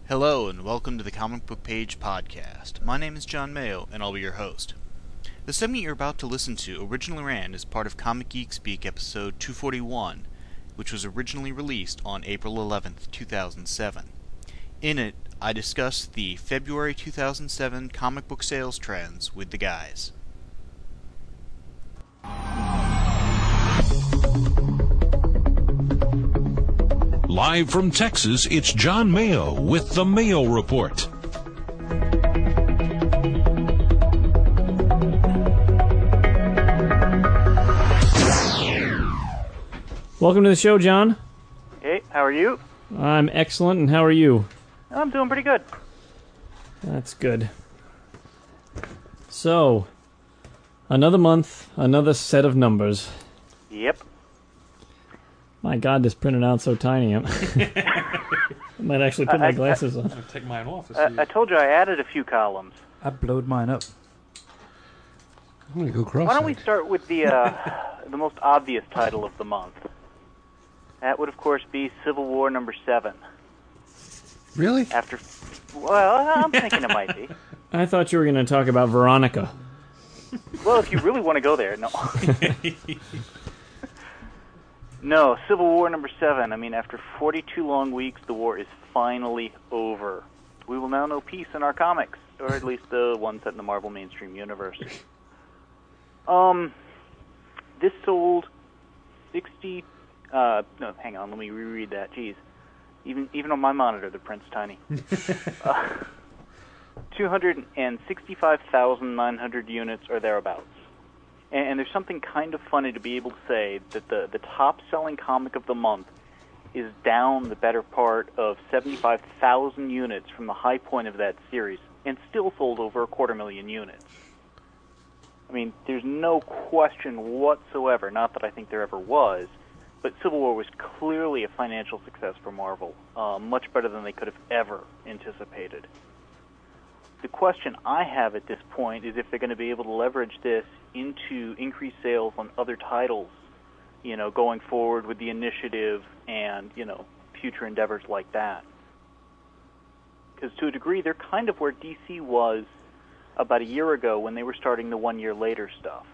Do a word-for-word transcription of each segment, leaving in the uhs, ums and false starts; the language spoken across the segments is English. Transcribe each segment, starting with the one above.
Hello and welcome to the Comic Book Page Podcast. My name is John Mayo and I'll be your host. The segment you're about to listen to originally ran as part of Comic Geek Speak episode two forty-one, which was originally released on April eleventh, two thousand seven. In it, I discussed the February two thousand seven comic book sales trends with the guys. Live from Texas, it's John Mayo with the Mayo Report. Welcome to the show, John. Hey, how are you? I'm excellent, and how are you? I'm doing pretty good. That's good. So, another month, another set of numbers. Yep. My God, this printed out so tiny. I might actually put I- my I- glasses on. I'm gonna take mine off. Uh, I told you I added a few columns. I blowed mine up. I'm gonna go cross. Why don't we start with the uh, the most obvious title of the month? That would, of course, be Civil War number seven. Really? After, well, I'm thinking it might be. I thought you were going to talk about Veronica. Well, if you really want to go there, no. No, Civil War number seven. I mean, after forty-two long weeks, the war is finally over. We will now know peace in our comics, or at least the ones set in the Marvel mainstream universe. Um, this sold sixty. Uh, no, hang on. Let me reread that. Jeez, even even on my monitor, the print's tiny. uh, Two hundred and sixty-five thousand nine hundred units or thereabouts. And, and there's something kind of funny to be able to say that the the top-selling comic of the month is down the better part of seventy-five thousand units from the high point of that series, and still sold over a quarter million units. I mean, there's no question whatsoever, not that I think there ever was, but Civil War was clearly a financial success for Marvel, uh, much better than they could have ever anticipated. The question I have at this point is if they're going to be able to leverage this into increased sales on other titles, you know, going forward with the Initiative and, you know, future endeavors like that. Because to a degree, they're kind of where D C was about a year ago when they were starting the one year later stuff.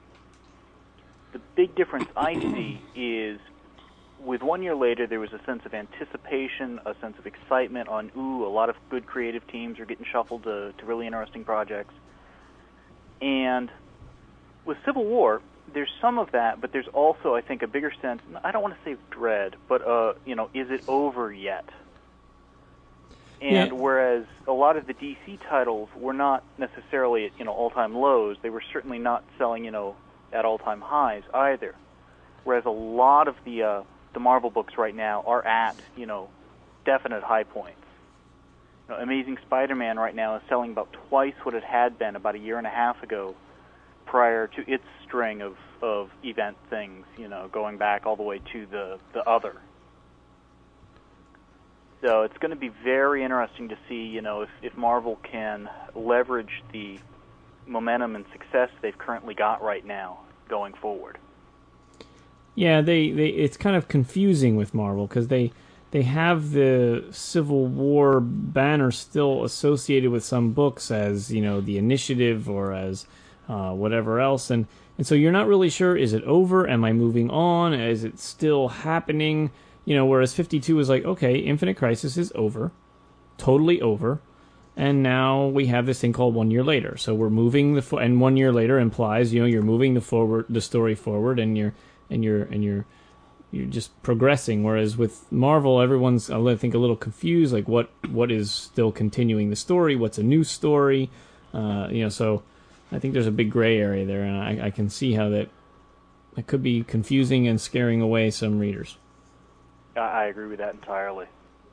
The big difference I see is with one year later, there was a sense of anticipation, a sense of excitement on, ooh, a lot of good creative teams are getting shuffled to, to really interesting projects. And with Civil War, there's some of that, but there's also, I think, a bigger sense, I don't want to say dread, but, uh, you know, is it over yet? And Yeah. whereas a lot of the D C titles were not necessarily at, you know, all-time lows, they were certainly not selling, you know, at all-time highs either. Whereas a lot of the uh, the Marvel books right now are at, you know, definite high points. You know, Amazing Spider-Man right now is selling about twice what it had been about a year and a half ago prior to its string of, of event things, you know, going back all the way to the, the other. So it's going to be very interesting to see, you know, if, if Marvel can leverage the momentum and success they've currently got right now going forward. Yeah, they, they it's kind of confusing with Marvel because they they have the Civil War banner still associated with some books as, you know, the Initiative or as uh, whatever else, and and so you're not really sure, is it over? Am I moving on? Is it still happening? You know, whereas fifty-two is like, okay, Infinite Crisis is over, totally over, and now we have this thing called One Year Later. So we're moving the fo- and One Year Later implies, you know, you're moving the forward the story forward, and you're and you're and you're you're just progressing. Whereas with Marvel, everyone's, I think, a little confused, like what what is still continuing the story, what's a new story, uh, you know. So I think there's a big gray area there, and I, I can see how that it could be confusing and scaring away some readers. I, I agree with that entirely.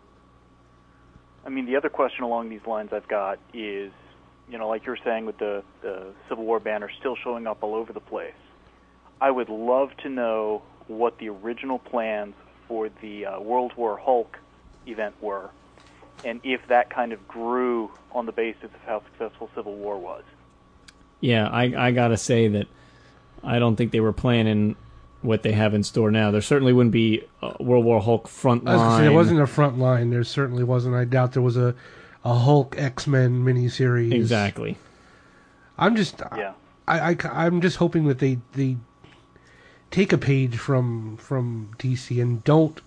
I mean, the other question along these lines I've got is, you know, like you were saying with the, the Civil War banner still showing up all over the place. I would love to know what the original plans for the uh, World War Hulk event were, and if that kind of grew on the basis of how successful Civil War was. Yeah, I I gotta say that I don't think they were planning what they have in store now. There certainly wouldn't be a World War Hulk front I was gonna line. say, there wasn't a front line. There certainly wasn't. I doubt there was a, a Hulk X-Men miniseries. Exactly. I'm just, Yeah. I, I, I'm just hoping that they, they take a page from from D C and don't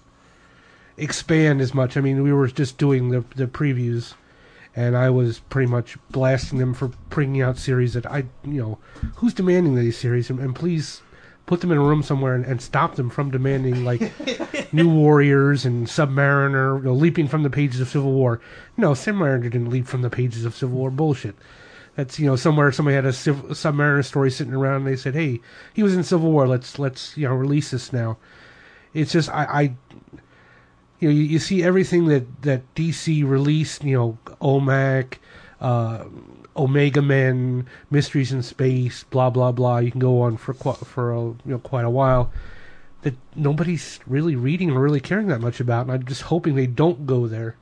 expand as much. I mean, we were just doing the the previews, and I was pretty much blasting them for bringing out series that I, you know, who's demanding these series? And, and please put them in a room somewhere and, and stop them from demanding, like, New Warriors and Submariner, you know, leaping from the pages of Civil War. No, Submariner didn't leap from the pages of Civil War. Bullshit. That's, you know, somewhere somebody had a Civ- Submariner story sitting around and they said, hey, he was in Civil War, let's, let's you know, release this now. It's just, I, I you know, you, you see everything that, that D C released, you know, O M A C, uh, Omega Men, Mysteries in Space, blah blah blah. You can go on for qu- for a, you know, quite a while. That nobody's really reading or really caring that much about, and I'm just hoping they don't go there.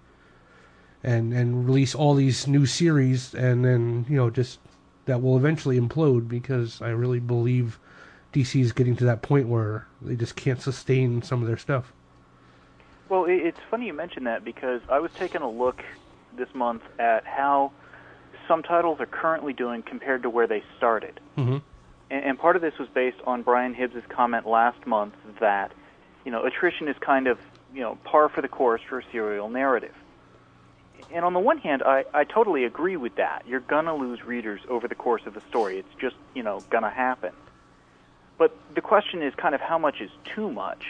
And and release all these new series, and then, you know, just that will eventually implode, because I really believe D C is getting to that point where they just can't sustain some of their stuff. Well, it- it's funny you mention that, because I was taking a look this month at how some titles are currently doing compared to where they started. Mm-hmm. And, and part of this was based on Brian Hibbs' comment last month that, you know, attrition is kind of, you know, par for the course for a serial narrative. And on the one hand, I, I totally agree with that. You're going to lose readers over the course of a story. It's just, you know, going to happen. But the question is kind of how much is too much.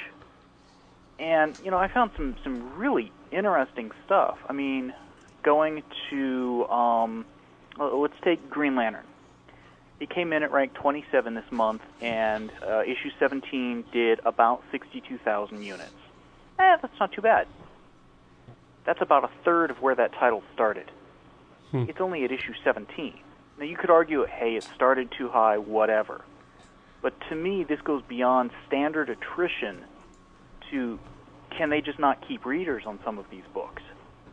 And, you know, I found some, some really interesting stuff. I mean, going to, um, well, let's take Green Lantern. It came in at rank twenty-seven this month, and uh, issue seventeen did about sixty-two thousand units. Eh, that's not too bad. That's about a third of where that title started. Hmm. It's only at issue seventeen. Now, you could argue, hey, it started too high, whatever. But to me, this goes beyond standard attrition to, can they just not keep readers on some of these books?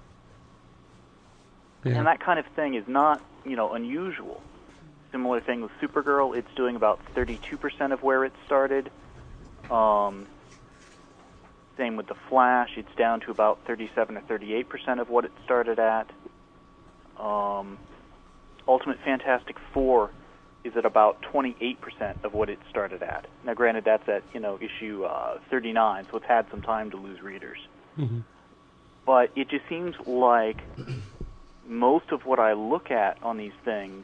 Yeah. And that kind of thing is not, you know, unusual. Similar thing with Supergirl. It's doing about thirty-two percent of where it started. Um... Same with The Flash. It's down to about thirty-seven or thirty-eight percent of what it started at. Um, Ultimate Fantastic Four is at about twenty-eight percent of what it started at. Now, granted, that's at, you know, issue uh, thirty-nine, so it's had some time to lose readers. Mm-hmm. But it just seems like most of what I look at on these things,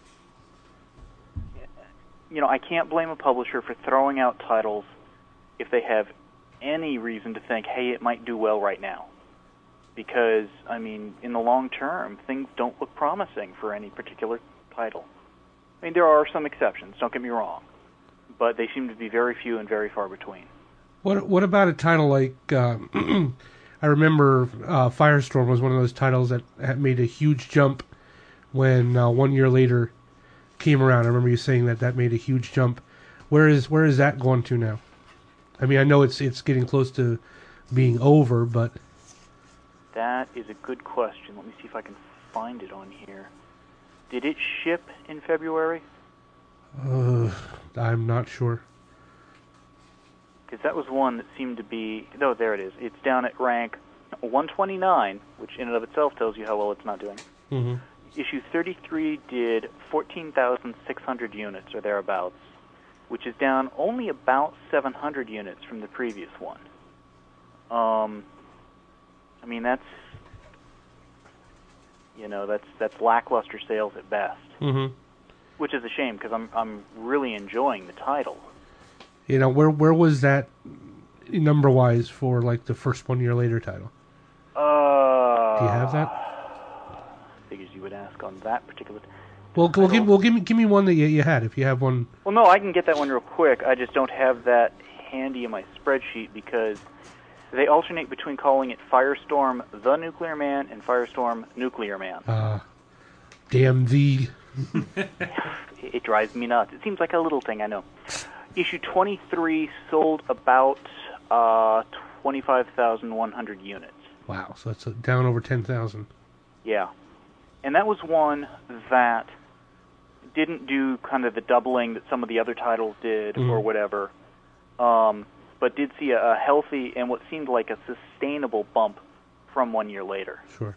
you know, I can't blame a publisher for throwing out titles if they have any reason to think, hey, it might do well right now. Because, I mean, in the long term, things don't look promising for any particular title. I mean, there are some exceptions, don't get me wrong, but they seem to be very few and very far between. What What about a title like, uh, I remember uh, Firestorm was one of those titles that had made a huge jump when uh, one year later came around. I remember you saying that that made a huge jump. Where is where is that going to now? I mean, I know it's it's getting close to being over, but... That is a good question. Let me see if I can find it on here. Did it ship in February? Uh, I'm not sure. Because that was one that seemed to be... No, there it is. It's down at rank one twenty-nine, which in and of itself tells you how well it's not doing. Mm-hmm. Issue thirty-three did fourteen thousand six hundred units, or thereabouts, which is down only about seven hundred units from the previous one. Um, I mean, that's, you know, that's that's lackluster sales at best. Mm-hmm. Which is a shame, because I'm I'm really enjoying the title. You know, where where was that number wise for like the first One Year Later title? Uh, Do you have that? Figures you would ask on that particular. Well, well, give, well, give me give me one that you, you had, if you have one. Well, no, I can get that one real quick. I just don't have that handy in my spreadsheet, because they alternate between calling it Firestorm the Nuclear Man and Firestorm Nuclear Man. Uh, damn the. It drives me nuts. It seems like a little thing, I know. Issue twenty-three sold about uh, twenty-five thousand one hundred units. Wow, so that's down over ten thousand. Yeah. And that was one that didn't do kind of the doubling that some of the other titles did, mm. or whatever. um, but did see a, a healthy and what seemed like a sustainable bump from one year later. Sure.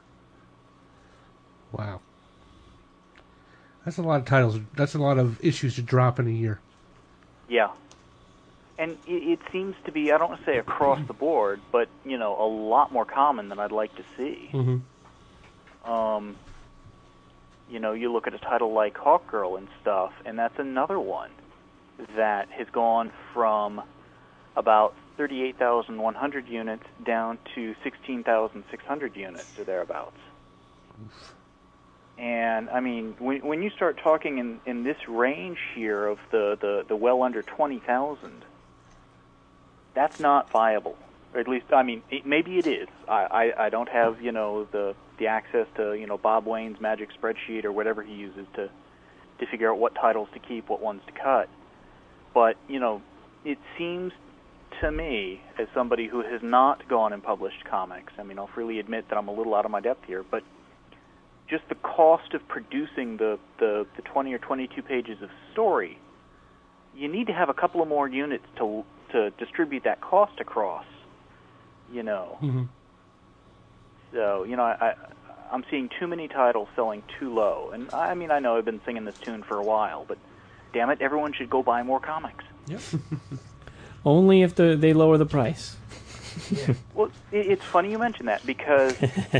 Wow. That's a lot of titles. That's a lot of issues to drop in a year. Yeah. And it, it seems to be, I don't want to say across the board, but, you know, a lot more common than I'd like to see. Mm-hmm. Um, you know, you look at a title like Hawkgirl and stuff, and that's another one that has gone from about thirty-eight thousand one hundred units down to sixteen thousand six hundred units or thereabouts. Oof. And, I mean, when, when you start talking in, in this range here of the, the, the well under twenty thousand, that's not viable. Or at least, I mean, it, maybe it is. I, I, I don't have, you know, the, the access to, you know, Bob Wayne's magic spreadsheet or whatever he uses to, to figure out what titles to keep, what ones to cut. But, you know, it seems to me, as somebody who has not gone and published comics, I mean, I'll freely admit that I'm a little out of my depth here, but just the cost of producing the, the, the twenty or twenty-two pages of story, you need to have a couple of more units to to distribute that cost across, you know. Mm-hmm. So, you know, I, I, I'm seeing too many titles selling too low. And, I mean, I know I've been singing this tune for a while, but damn it, everyone should go buy more comics. Yep. Only if the, they lower the price. Yeah. Well, it, it's funny you mention that, because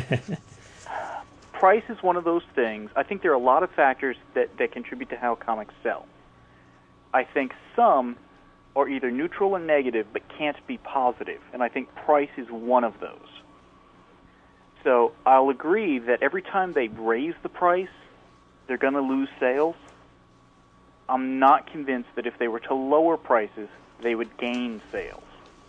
price is one of those things. I think there are a lot of factors that, that contribute to how comics sell. I think some are either neutral or negative, but can't be positive, and I think price is one of those. So I'll agree that every time they raise the price, they're going to lose sales. I'm not convinced that if they were to lower prices, they would gain sales.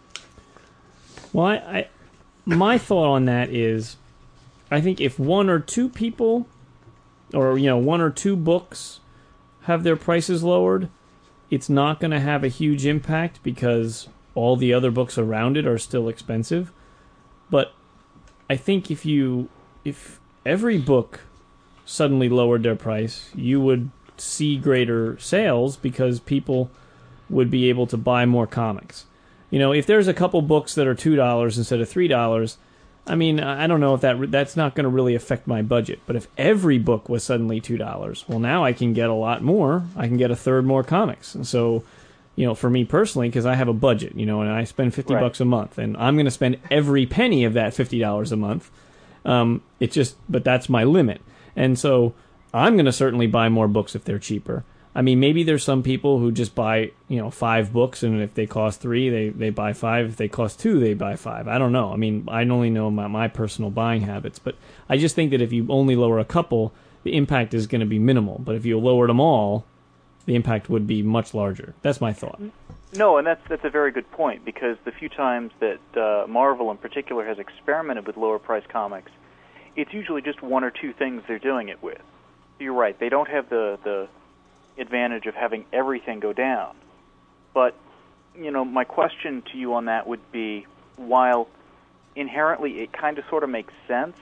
Well, I, I my thought on that is, I think if one or two people, or you know, one or two books have their prices lowered, it's not going to have a huge impact because all the other books around it are still expensive. But I think if you if every book suddenly lowered their price, you would see greater sales because people would be able to buy more comics. You know, if there's a couple books that are two dollars instead of three dollars, I mean, I don't know if that that's not going to really affect my budget. But if every book was suddenly two dollars, well, now I can get a lot more. I can get a third more comics. And so, you know, for me personally, because I have a budget, you know, and I spend fifty right. bucks a month, and I'm going to spend every penny of that fifty dollars a month. Um, it just, but that's my limit. And so I'm going to certainly buy more books if they're cheaper. I mean, maybe there's some people who just buy, you know, five books, and if they cost three, they, they buy five. If they cost two, they buy five. I don't know. I mean, I only know my, my personal buying habits, but I just think that if you only lower a couple, the impact is going to be minimal. But if you lowered them all, the impact would be much larger. That's my thought. No, and that's that's a very good point, because the few times that uh, Marvel in particular has experimented with lower price comics, it's usually just one or two things they're doing it with. You're right. They don't have the, the advantage of having everything go down. But, you know, my question to you on that would be, while inherently it kind of sort of makes sense,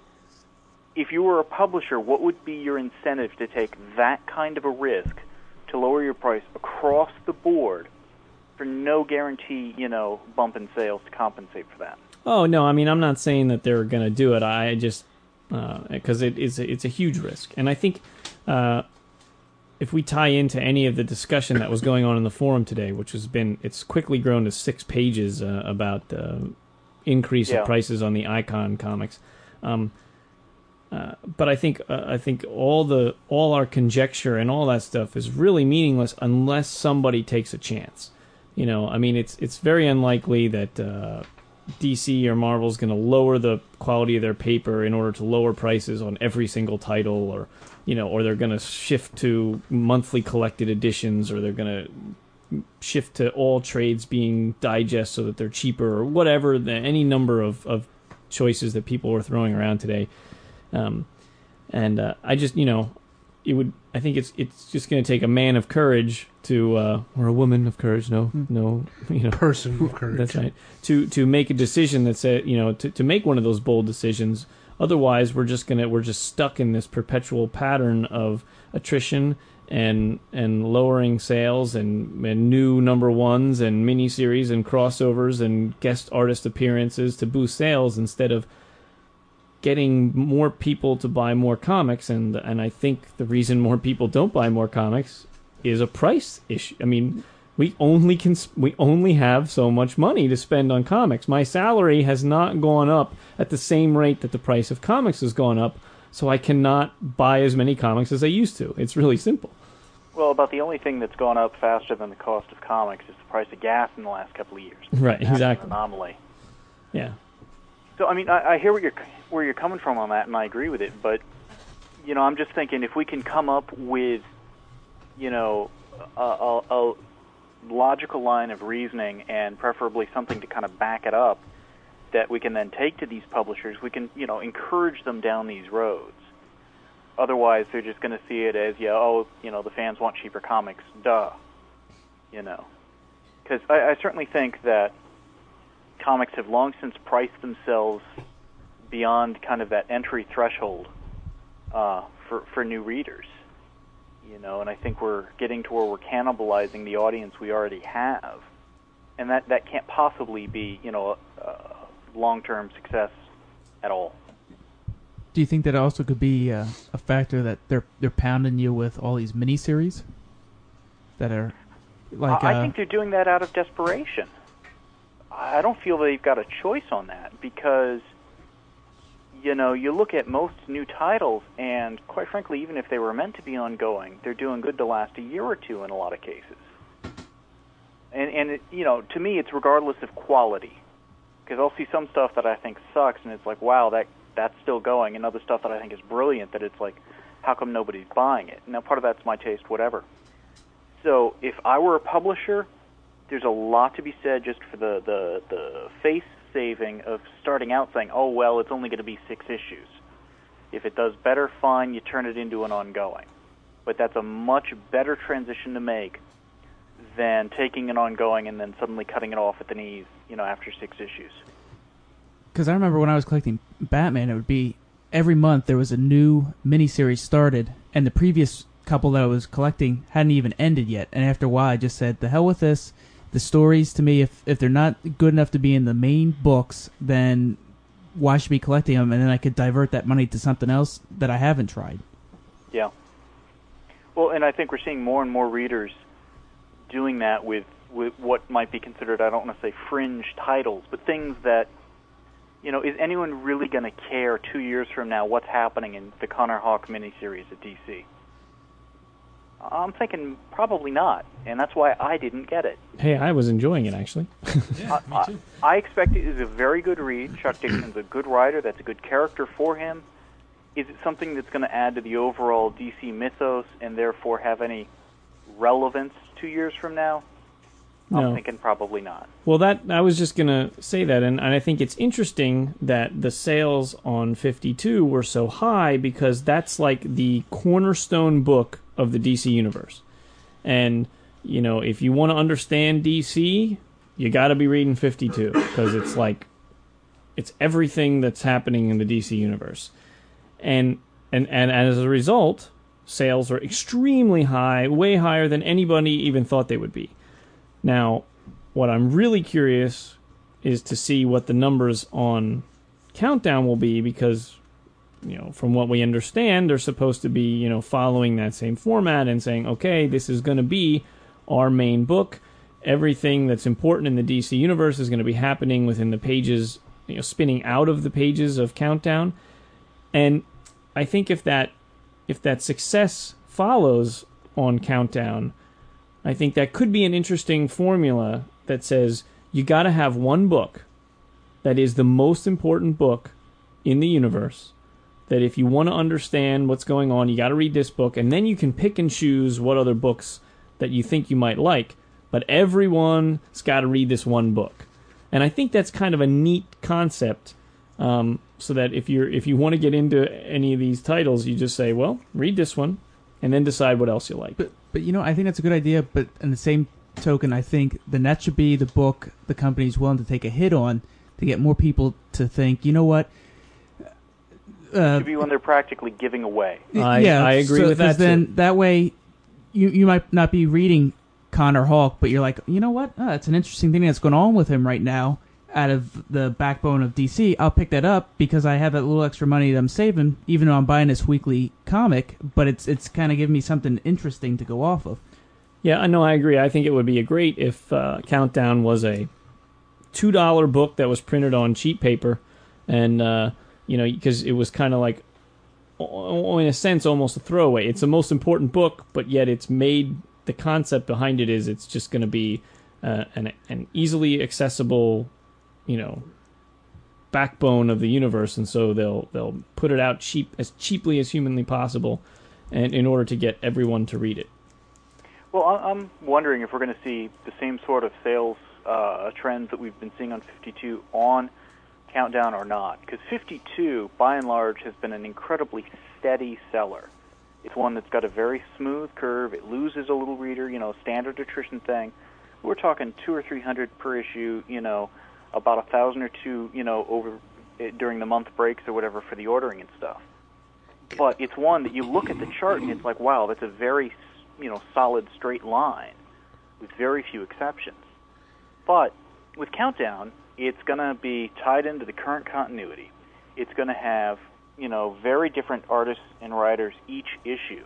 if you were a publisher, what would be your incentive to take that kind of a risk to lower your price across the board for no guarantee, you know, bump in sales to compensate for that? Oh, no, I mean, I'm not saying that they're going to do it. I just, because uh, it is a, it's a huge risk. And I think uh, if we tie into any of the discussion that was going on in the forum today, which has been, it's quickly grown to six pages uh, about uh, increase yeah. of prices on the Icon comics. Um, uh, but I think uh, I think all the all our conjecture and all that stuff is really meaningless unless somebody takes a chance. You know, I mean, it's it's very unlikely that uh, D C or Marvel's going to lower the quality of their paper in order to lower prices on every single title, or you know, or they're going to shift to monthly collected editions, or they're going to shift to all trades being digest so that they're cheaper, or whatever. The, any number of, of choices that people are throwing around today. Um, and uh, I just, you know, it would. I think it's it's just going to take a man of courage to, uh, or a woman of courage. No, no, you know, person of courage. That's right. To to make a decision that's a, you know, to to make one of those bold decisions. Otherwise, we're just gonna we're just stuck in this perpetual pattern of attrition and and lowering sales and, and new number ones and miniseries and crossovers and guest artist appearances to boost sales instead of getting more people to buy more comics. And and I think the reason more people don't buy more comics is a price issue. I mean, we only can we only have so much money to spend on comics. My salary has not gone up at the same rate that the price of comics has gone up, so I cannot buy as many comics as I used to. It's really simple. Well, about the only thing that's gone up faster than the cost of comics is the price of gas in the last couple of years. Right, That's exactly. an anomaly. Yeah. So, I mean, I, I hear what you're, where you're coming from on that, and I agree with it, but, you know, I'm just thinking if we can come up with, you know, a, a, a logical line of reasoning and preferably something to kind of back it up that we can then take to these publishers, we can, you know, encourage them down these roads. Otherwise, they're just going to see it as, yeah, oh, you know, the fans want cheaper comics, duh, you know. Because I, I certainly think that comics have long since priced themselves beyond kind of that entry threshold uh, for, for new readers, you know, and I think we're getting to where we're cannibalizing the audience we already have. And that, that can't possibly be, you know, a, a long-term success at all. Do you think that also could be uh, a factor that they're they're pounding you with all these miniseries that are like? Uh, uh, I think they're doing that out of desperation. I don't feel they've got a choice on that because, you know, you look at most new titles, and quite frankly, even if they were meant to be ongoing, they're doing good to last a year or two in a lot of cases. And and it, you know, to me, it's regardless of quality, because I'll see some stuff that I think sucks, and it's like, wow, that. that's still going, and other stuff that I think is brilliant that it's like, how come nobody's buying it? Now, part of that's my taste, whatever. So if I were a publisher, there's a lot to be said just for the, the, the face saving of starting out saying, oh, well, it's only going to be six issues. If it does better, fine, you turn it into an ongoing. But that's a much better transition to make than taking an ongoing and then suddenly cutting it off at the knees, you know, after six issues. Because I remember when I was collecting Batman, it would be every month there was a new miniseries started, and the previous couple that I was collecting hadn't even ended yet. And after a while, I just said, the hell with this. The stories, to me, if if they're not good enough to be in the main books, then why should I be collecting them? And then I could divert that money to something else that I haven't tried. Yeah. Well, and I think we're seeing more and more readers doing that with, with what might be considered, I don't want to say fringe titles, but things that, you know, is anyone really going to care two years from now what's happening in the Connor Hawke miniseries at D C? I'm thinking probably not, and that's why I didn't get it. Hey, I was enjoying it, actually. Yeah, me too. I, I expect it is a very good read. Chuck Dixon's a good writer. That's a good character for him. Is it something that's going to add to the overall D C mythos and therefore have any relevance two years from now? I'm No. thinking probably not. Well, that I was just going to say that, and, and I think it's interesting that the sales on fifty-two were so high because that's like the cornerstone book of the D C universe. And, you know, if you want to understand D C, you got to be reading fifty-two because it's like, it's everything that's happening in the D C universe. And, and, and as a result, sales are extremely high, way higher than anybody even thought they would be. Now, what I'm really curious is to see what the numbers on Countdown will be because, you know, from what we understand, they're supposed to be, you know, following that same format and saying, okay, this is going to be our main book. Everything that's important in the D C universe is going to be happening within the pages, you know, spinning out of the pages of Countdown. And I think if that if that success follows on Countdown, I think that could be an interesting formula that says you got to have one book that is the most important book in the universe, that if you want to understand what's going on, you got to read this book, and then you can pick and choose what other books that you think you might like, but everyone's got to read this one book. And I think that's kind of a neat concept, um, so that if you're if you want to get into any of these titles, you just say, well, read this one, and then decide what else you like. But, but you know, I think that's a good idea, but in the same token, I think then that should be the book the company's willing to take a hit on to get more people to think, you know what? Uh, To be when they're practically giving away. I, yeah, I agree so, with that, 'cause then too. that way you you might not be reading Connor Hawke, but you're like, you know what? Oh, that's an interesting thing that's going on with him right now. Out of the backbone of D C, I'll pick that up because I have that little extra money that I'm saving, even though I'm buying this weekly comic. But it's it's kind of giving me something interesting to go off of. Yeah, I know. I agree. I think it would be a great if uh, Countdown was a two dollar book that was printed on cheap paper, and uh, you know, because it was kind of like, in a sense, almost a throwaway. It's the most important book, but yet it's made. The concept behind it is it's just going to be uh, an an easily accessible, you know, backbone of the universe, and so they'll they'll put it out cheap as cheaply as humanly possible, and in order to get everyone to read it. Well, I'm wondering if we're going to see the same sort of sales uh, trends that we've been seeing on fifty-two on Countdown or not, because fifty-two, by and large, has been an incredibly steady seller. It's one that's got a very smooth curve. It loses a little reader, you know, standard attrition thing. We're talking two or three hundred per issue, you know, about a thousand or two, you know, over during the month breaks or whatever for the ordering and stuff. But it's one that you look at the chart and it's like, wow, that's a very, you know, solid straight line with very few exceptions. But with Countdown, it's going to be tied into the current continuity. It's going to have, you know, very different artists and writers each issue.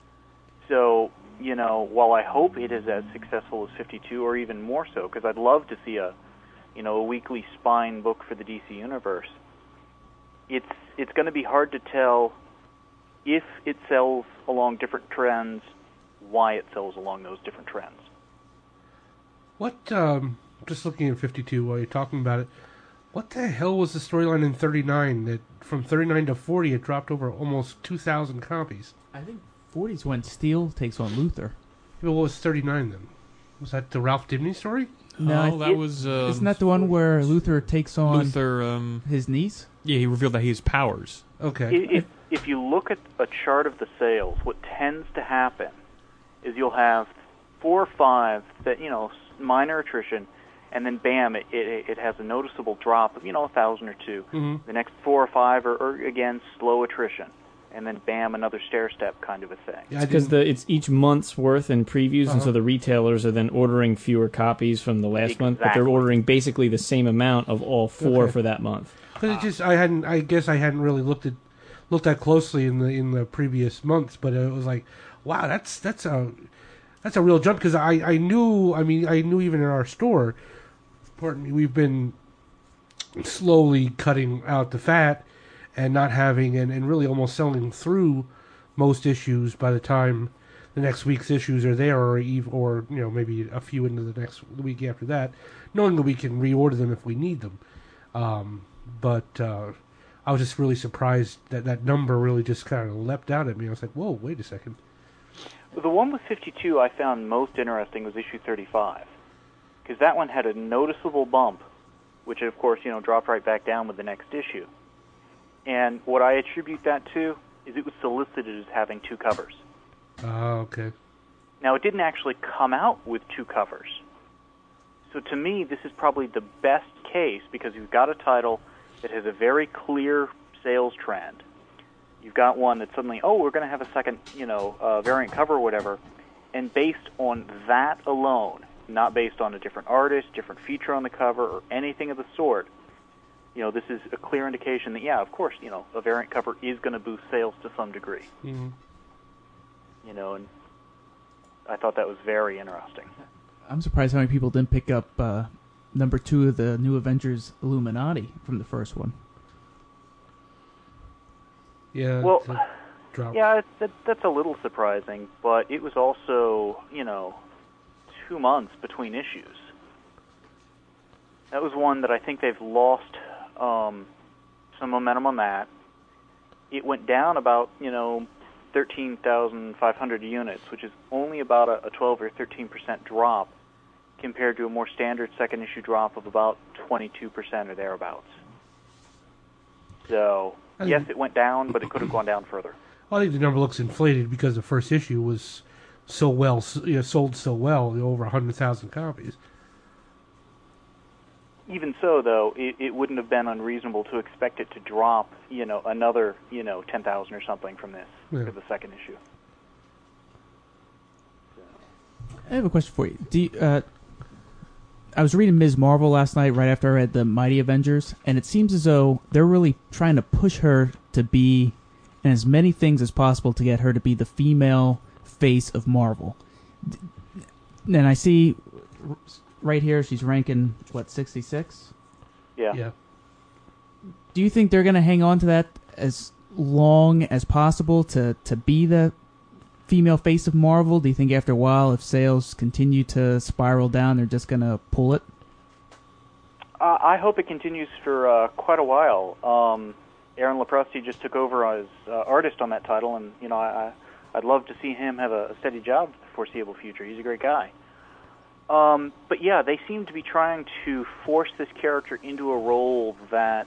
So, you know, while I hope it is as successful as fifty-two or even more so, because I'd love to see a, you know, a weekly spine book for the D C Universe, it's it's going to be hard to tell if it sells along different trends, why it sells along those different trends. What, um, just looking at fifty-two while you're talking about it, what the hell was the storyline in thirty-nine that from thirty-nine to forty it dropped over almost two thousand copies? I think forty's when Steel takes on Luthor. What was thirty-nine then? Was that the Ralph Dibny story? No, I oh, that it- was... Um, Isn't that the one where Luthor takes on Luthor, um... his niece? Yeah, he revealed that he has powers. Okay. If, if you look at a chart of the sales, what tends to happen is you'll have four or five that, you know, minor attrition, and then bam, it, it, it has a noticeable drop of, you know, a thousand or two. Mm-hmm. The next four or five are, are, again, slow attrition. And then bam, another stair-step kind of a thing. Yeah, I Because didn't- the it's each month's worth in previews, and Uh-huh. so the retailers are then ordering fewer copies from the last month, but they're Exactly. ordering basically the same amount of all four Okay. for that month. But it just I hadn't I guess I hadn't really looked at looked that closely in the in the previous months, but it was like, wow, that's that's a that's a real jump because I, I knew I mean I knew even in our store, pardon me, we've been slowly cutting out the fat and not having and, and really almost selling through most issues by the time the next week's issues are there, or eve or you know maybe a few into the next the week after that, knowing that we can reorder them if we need them. Um, but uh, I was just really surprised that that number really just kind of leapt out at me. I was like, whoa, wait a second. The one with fifty-two I found most interesting was issue thirty-five, because that one had a noticeable bump, which of course, you know, dropped right back down with the next issue. And what I attribute that to is it was solicited as having two covers. Ah, okay. Now, it didn't actually come out with two covers. So to me, this is probably the best case because you've got a title that has a very clear sales trend. You've got one that suddenly, oh, we're going to have a second, you know, uh, variant cover or whatever. And based on that alone, not based on a different artist, different feature on the cover, or anything of the sort, you know, this is a clear indication that, yeah, of course, you know, a variant cover is going to boost sales to some degree. Mm-hmm. You know, and I thought that was very interesting. I'm surprised how many people didn't pick up uh, number two of the New Avengers Illuminati from the first one. Yeah. Well, it's a drop. yeah, that, that's a little surprising, but it was also, you know, two months between issues. That was one that I think they've lost um, some momentum on that. It went down about, you know, thirteen thousand five hundred units, which is only about a, a twelve or thirteen percent drop compared to a more standard second issue drop of about twenty-two percent or thereabouts. So, I yes, think- it went down, but it could have gone down further. Well, I think the number looks inflated because the first issue was so well, you know, sold so well, you know, over one hundred thousand copies. Even so, though, it, it wouldn't have been unreasonable to expect it to drop, you know, another, you know, ten thousand or something from this Yeah. for the second issue. I have a question for you. Do you, uh, I was reading Miz Marvel last night right after I read the Mighty Avengers, and it seems as though they're really trying to push her to be in as many things as possible to get her to be the female face of Marvel. And I see right here she's ranking, what, sixty-six? Yeah. Yeah. Do you think they're going to hang on to that as long as possible to, to be the female face of Marvel? Do you think after a while, if sales continue to spiral down, they're just going to pull it? Uh, I hope it continues for uh, quite a while. Um, Aaron Lepresti just took over as uh, artist on that title, and you know, I, I'd love to see him have a, a steady job for the foreseeable future. He's a great guy. Um, but yeah, they seem to be trying to force this character into a role that,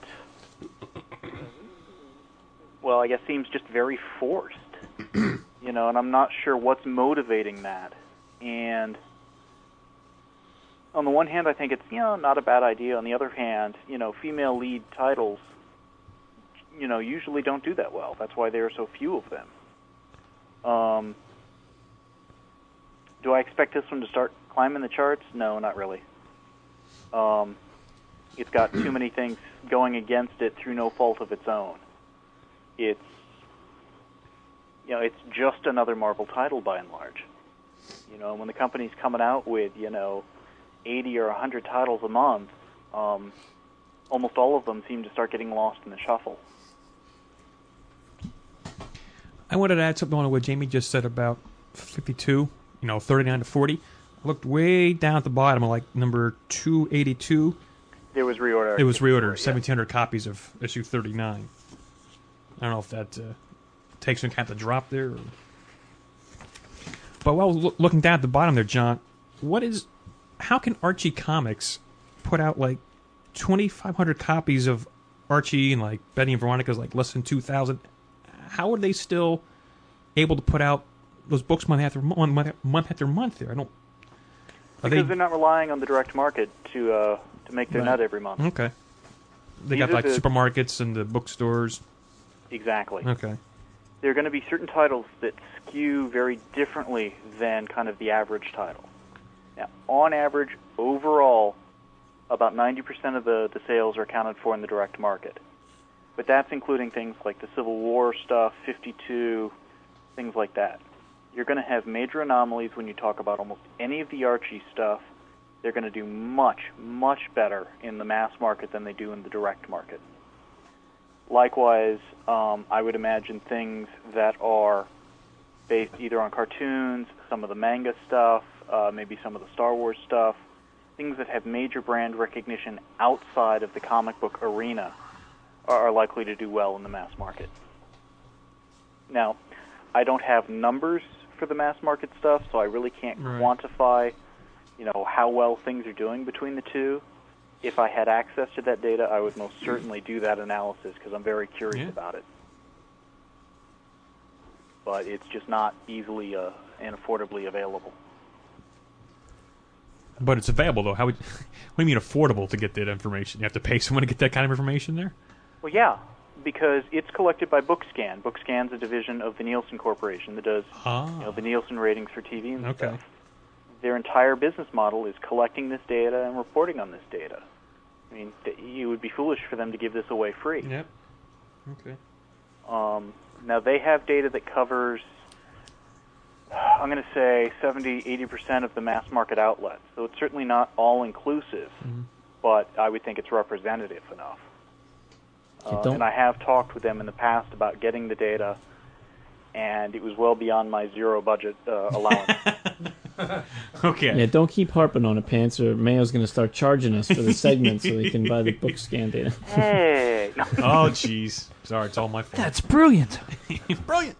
well, I guess seems just very forced. You know, and I'm not sure what's motivating that. And on the one hand, I think it's, you know, not a bad idea. On the other hand, you know, female lead titles, you know, usually don't do that well. That's why there are so few of them. Um, do I expect this one to start climbing the charts? No, not really. Um, it's got too many things going against it through no fault of its own. It's, you know, it's just another Marvel title by and large. You know, when the company's coming out with, you know, eighty or one hundred titles a month, um, almost all of them seem to start getting lost in the shuffle. I wanted to add something on what Jamie just said about fifty-two, you know, thirty-nine to forty. I looked way down at the bottom, like number two eighty-two. There was reorder. It was reordered, yeah. seventeen hundred copies of issue thirty-nine. I don't know if that uh, takes into account the drop there. Or... But while I was lo- looking down at the bottom there, John, what is... How can Archie Comics put out, like, twenty-five hundred copies of Archie and, like, Betty and Veronica's, like, less than two thousand? How are they still able to put out those books month after month, month after month there? I don't... Because they... they're not relying on the direct market to uh, to make their Right. nut every month. Okay. They These got, are like, the- supermarkets and the bookstores. Exactly. Okay. There are going to be certain titles that skew very differently than kind of the average title. Now, on average, overall, about ninety percent of the, the sales are accounted for in the direct market. But that's including things like the Civil War stuff, fifty-two, things like that. You're going to have major anomalies when you talk about almost any of the Archie stuff. They're going to do much, much better in the mass market than they do in the direct market. Likewise, um, I would imagine things that are based either on cartoons, some of the manga stuff, uh, maybe some of the Star Wars stuff, things that have major brand recognition outside of the comic book arena are, are likely to do well in the mass market. Now, I don't have numbers for the mass market stuff, so I really can't Right. quantify, you know, how well things are doing between the two. If I had access to that data, I would most certainly do that analysis because I'm very curious Yeah. about it. But it's just not easily uh, and affordably available. But it's available, though. How would, what do you mean affordable to get that information? You have to pay someone to get that kind of information there? Well, yeah, because it's collected by BookScan. BookScan's a division of the Nielsen Corporation that does Ah. you know, the Nielsen ratings for T V and Okay. stuff. Their entire business model is collecting this data and reporting on this data. I mean, th- it would be foolish for them to give this away free. Yep. Okay. Um, now, they have data that covers, I'm going to say, seventy, eighty percent of the mass market outlets. So it's certainly not all-inclusive, Mhm. but I would think it's representative enough. You Uh, don't- and I have talked with them in the past about getting the data, and it was well beyond my zero budget uh, allowance. Okay. Yeah, don't keep harping on it, Pants, or Mayo's going to start charging us for the segment so he can buy the book scan data. Hey! No. Oh, jeez. Sorry, it's all my fault. That's brilliant. brilliant.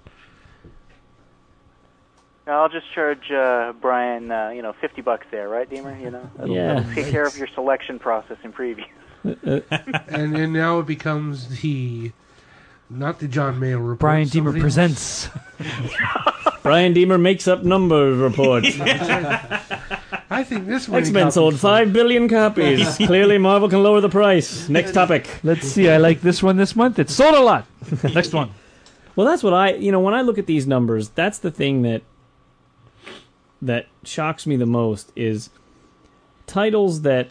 I'll just charge uh, Brian, uh, you know, fifty bucks there, right, Deemer? You know, that'll, Yeah. that'll take care of your selection process in preview. and and now it becomes the not the John Mayo report. Brian Deemer somebody presents. Brian Deemer makes up number report. else. I think this many X-Men copies- sold five billion copies. Clearly, Marvel can lower the price. Next topic. Let's see. I like this one this month. It sold a lot. Next one. Well, that's what I, you know, when I look at these numbers, that's the thing that that shocks me the most is titles that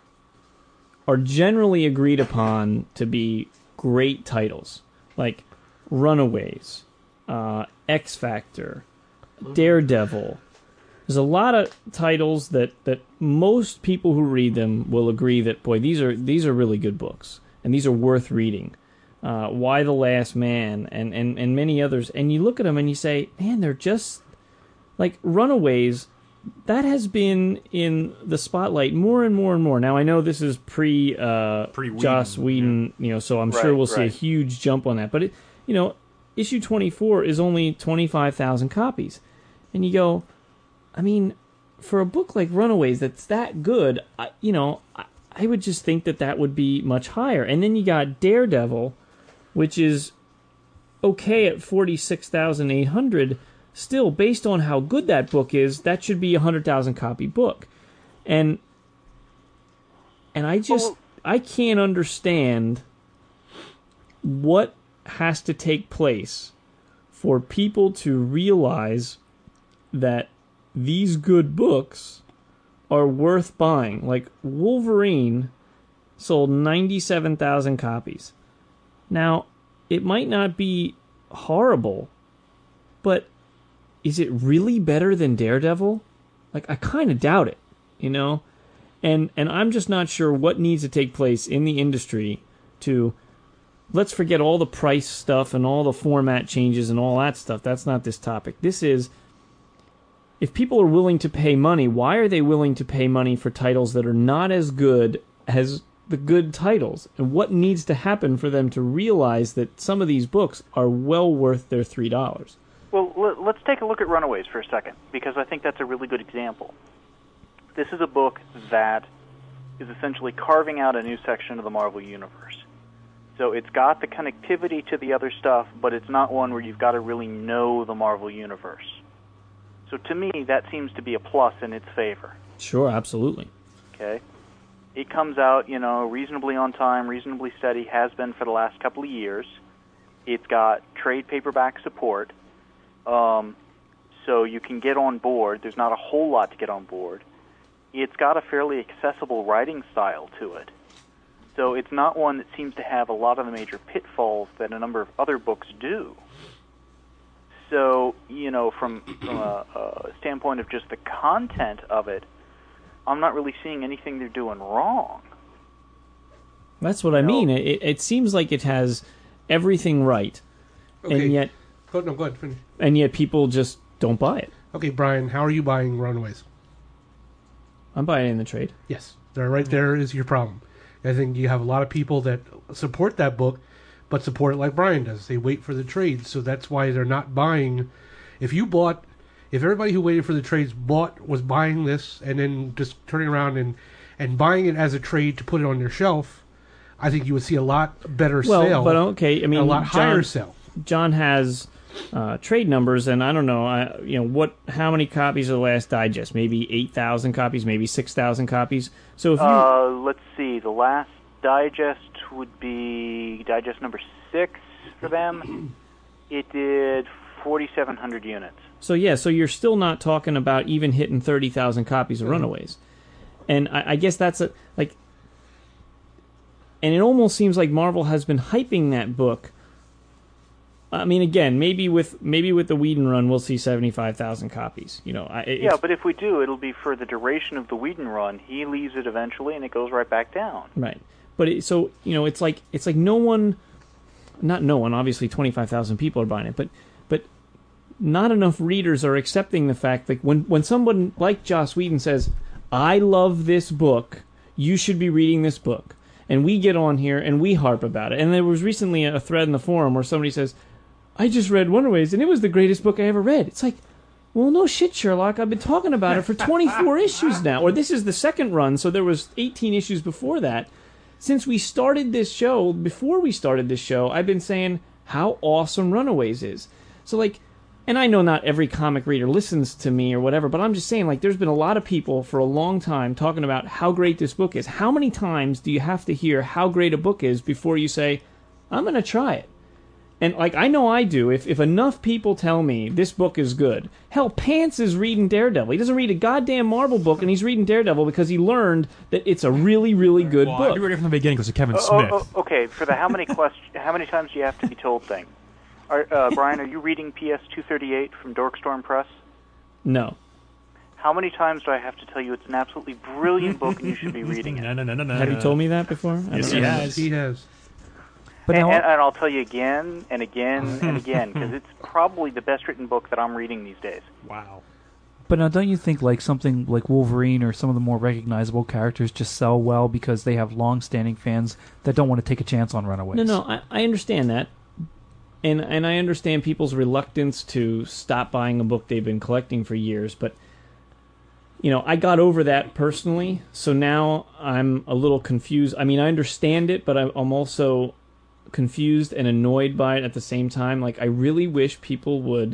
are generally agreed upon to be great titles, like Runaways, uh, X Factor, Daredevil. There's a lot of titles that, that most people who read them will agree that, boy, these are these are really good books, and these are worth reading. Uh, Why the Last Man, and, and, and many others. And you look at them and you say, man, they're just... Like, Runaways, that has been in the spotlight more and more and more. Now, I know this is pre, uh, Pre-Whedon, Joss Whedon, you know, so I'm Right, sure we'll see a right. huge jump on that. But, it, you know, issue twenty-four is only twenty-five thousand copies. And you go, I mean, for a book like Runaways that's that good, I, you know, I, I would just think that that would be much higher. And then you got Daredevil, which is okay at forty-six thousand eight hundred. Still, based on how good that book is, that should be a one hundred thousand copy book. And and I just, Well- I can't understand what has to take place for people to realize that these good books are worth buying. Like, Wolverine sold ninety-seven thousand copies. Now, it might not be horrible, but is it really better than Daredevil? Like, I kind of doubt it, you know? And and I'm just not sure what needs to take place in the industry to... Let's forget all the price stuff and all the format changes and all that stuff. That's not this topic. This is... If people are willing to pay money, why are they willing to pay money for titles that are not as good as the good titles? And what needs to happen for them to realize that some of these books are well worth their three dollars? Well, let- let's take a look at Runaways for a second, because I think that's a really good example. This is a book that is essentially carving out a new section of the Marvel Universe. So it's got the connectivity to the other stuff, but it's not one where you've got to really know the Marvel Universe. So to me, that seems to be a plus in its favor. Sure, absolutely. Okay, it comes out, you know, reasonably on time, reasonably steady, has been for the last couple of years. It's got trade paperback support, um, so you can get on board. There's not a whole lot to get on board. It's got a fairly accessible writing style to it. So it's not one that seems to have a lot of the major pitfalls that a number of other books do. So, you know, from, from a, a standpoint of just the content of it, I'm not really seeing anything they're doing wrong. That's what I No. mean. It, it seems like it has everything right, Okay. and yet Go, no, go ahead. Finish. and yet people just don't buy it. Okay, Brian, how are you buying Runaways? I'm buying it in the trade. Yes, there, right there is your problem. I think you have a lot of people that support that book, but support it like Brian does. They wait for the trades, so that's why they're not buying. If you bought, if everybody who waited for the trades bought was buying this and then just turning around and and buying it as a trade to put it on their shelf, I think you would see a lot better Well, sale. but okay, I mean, a lot higher John, sale. John has uh, trade numbers, and I don't know, I, you know, what, how many copies of the last digest? Maybe eight thousand copies, maybe six thousand copies. So if you, Uh, let's see. The last digest would be digest number six for them. It did forty-seven hundred units. so yeah, so you're still not talking about even hitting thirty thousand copies of Mm-hmm. Runaways, and I, I guess that's a like, and it almost seems like Marvel has been hyping that book. I mean, again, maybe with maybe with the Whedon run, we'll see seventy-five thousand copies. You know, I, it's, Yeah, but if we do, it'll be for the duration of the Whedon run. He leaves it eventually, and it goes right back down. right. But it, so you know, it's like it's like no one, not no one. Obviously, twenty-five thousand people are buying it, but but not enough readers are accepting the fact that when when someone like Joss Whedon says, "I love this book, you should be reading this book," and we get on here and we harp about it. And there was recently a thread in the forum where somebody says, "I just read Runaways and it was the greatest book I ever read." It's like, well, no shit, Sherlock. I've been talking about it for twenty-four issues now. Or this is the second run, so there was eighteen issues before that. Since we started this show, before we started this show, I've been saying how awesome Runaways is. So, like, and I know not every comic reader listens to me or whatever, but I'm just saying, like, there's been a lot of people for a long time talking about how great this book is. How many times do you have to hear how great a book is before you say, I'm going to try it? And, like, I know I do. If if enough people tell me this book is good, hell, Pants is reading Daredevil. He doesn't read a goddamn Marvel book, and he's reading Daredevil because he learned that it's a really, really good well, book. I read it from the beginning because of Kevin Oh, Smith. oh, oh, okay, for the how many question, how many times do you have to be told thing? Are, uh, Brian, are you reading P S two thirty-eight from Dorkstorm Press? No. How many times do I have to tell you it's an absolutely brilliant book and you should be reading it? No, no, no, no, no. Have you told me that before? I Yes, don't he remember. has. He has. But and, now, and, and I'll tell you again and again and again, because it's probably the best written book that I'm reading these days. Wow. but now, don't you think like something like Wolverine or some of the more recognizable characters just sell well because they have long-standing fans that don't want to take a chance on Runaways? No, no, I, I understand that. And and I understand people's reluctance to stop buying a book they've been collecting for years, but you know, I got over that personally, so now I'm a little confused. I mean, I understand it, but I'm, I'm also confused and annoyed by it at the same time. Like, I really wish people would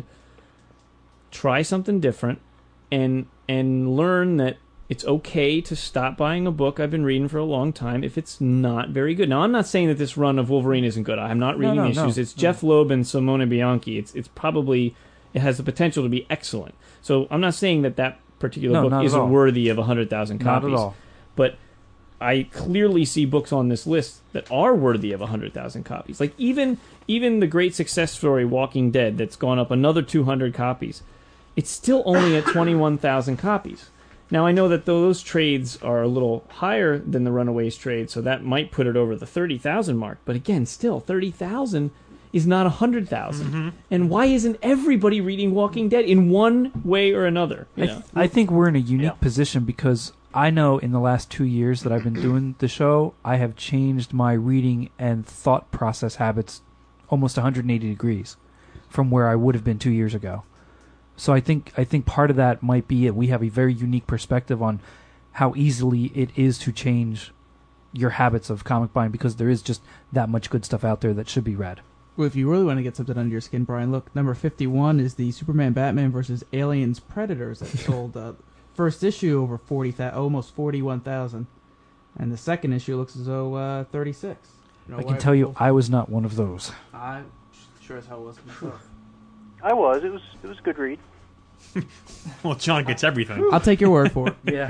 try something different and and learn that it's okay to stop buying a book I've been reading for a long time if it's not very good. Now, I'm not saying that this run of Wolverine isn't good. I'm not reading no, the issues. no, it's no. Jeff Loeb and Simone Bianchi. It's it's probably, it has the potential to be excellent. So I'm not saying that that particular No, book not at isn't all. worthy of one hundred thousand copies. Not at all. But I clearly see books on this list that are worthy of one hundred thousand copies. Like, even even the great success story Walking Dead that's gone up another two hundred copies, it's still only at twenty-one thousand copies. Now, I know that those trades are a little higher than the Runaways trade, so that might put it over the thirty thousand mark. But again, still, thirty thousand is not one hundred thousand. Mm-hmm. And why isn't everybody reading Walking Dead in one way or another? You I, know? th- I think we're in a unique Yeah. position because I know in the last two years that I've been doing the show, I have changed my reading and thought process habits almost one hundred eighty degrees from where I would have been two years ago. So I think I think part of that might be it. We have a very unique perspective on how easily it is to change your habits of comic buying because there is just that much good stuff out there that should be read. Well, if you really want to get something under your skin, Brian, look, number fifty-one is the Superman Batman versus Aliens Predators that sold uh, first issue over forty thousand, almost forty-one thousand, and the second issue looks as though uh, thirty-six. You know I can why tell you, people- I was not one of those. I sure as hell was myself. I was. It was. It was a good read. Well, John gets everything. I'll take your word for it. Yeah.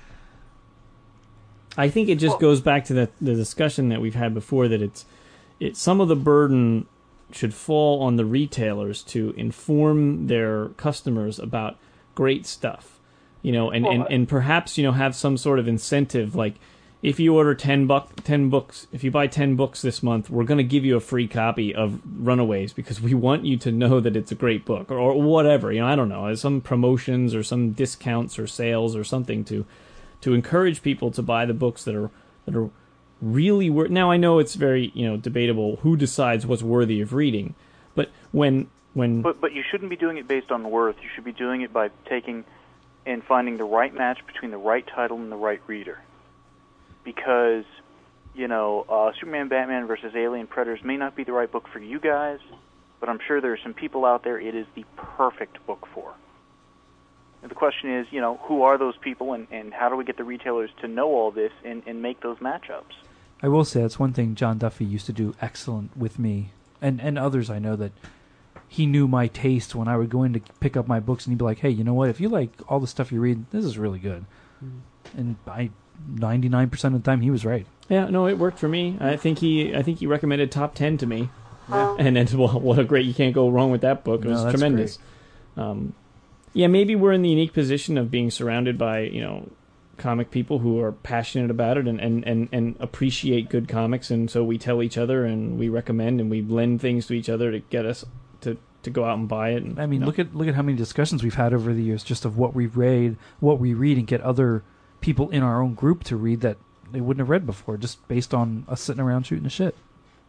I think it just Well- goes back to the the discussion that we've had before, that it's it some of the burden should fall on the retailers to inform their customers about great stuff, you know, and, Well, and, I- and perhaps, you know, have some sort of incentive, like if you order ten buck ten books, if you buy ten books this month, we're going to give you a free copy of Runaways because we want you to know that it's a great book, or, or whatever, you know, I don't know, some promotions or some discounts or sales or something to to encourage people to buy the books that are that are really worth. Now, I know it's very, you know, debatable who decides what's worthy of reading, but when when But but you shouldn't be doing it based on worth. You should be doing it by taking and finding the right match between the right title and the right reader. Because, you know, uh, Superman Batman versus Alien Predators may not be the right book for you guys, but I'm sure there are some people out there it is the perfect book for. And the question is, you know, who are those people, and, and how do we get the retailers to know all this and, and make those matchups? I will say that's one thing John Duffy used to do excellent with me, and, and others I know, that he knew my taste when I would go in to pick up my books, and he'd be like, hey, you know what, if you like all the stuff you read, this is really good. Mm-hmm. And I, ninety-nine percent of the time, he was right. yeah, no, it worked for me. I think he I think he recommended Top ten to me, and then well, what a great, you can't go wrong with that book. It No, was that's tremendous. Um, yeah, maybe we're in the unique position of being surrounded by, you know, comic people who are passionate about it and, and, and, and appreciate good comics, and so we tell each other and we recommend and we lend things to each other to get us to, to go out and buy it. And, I mean, you know. look at look at how many discussions we've had over the years just of what we read, what we read, and get other people in our own group to read that they wouldn't have read before, just based on us sitting around shooting the shit.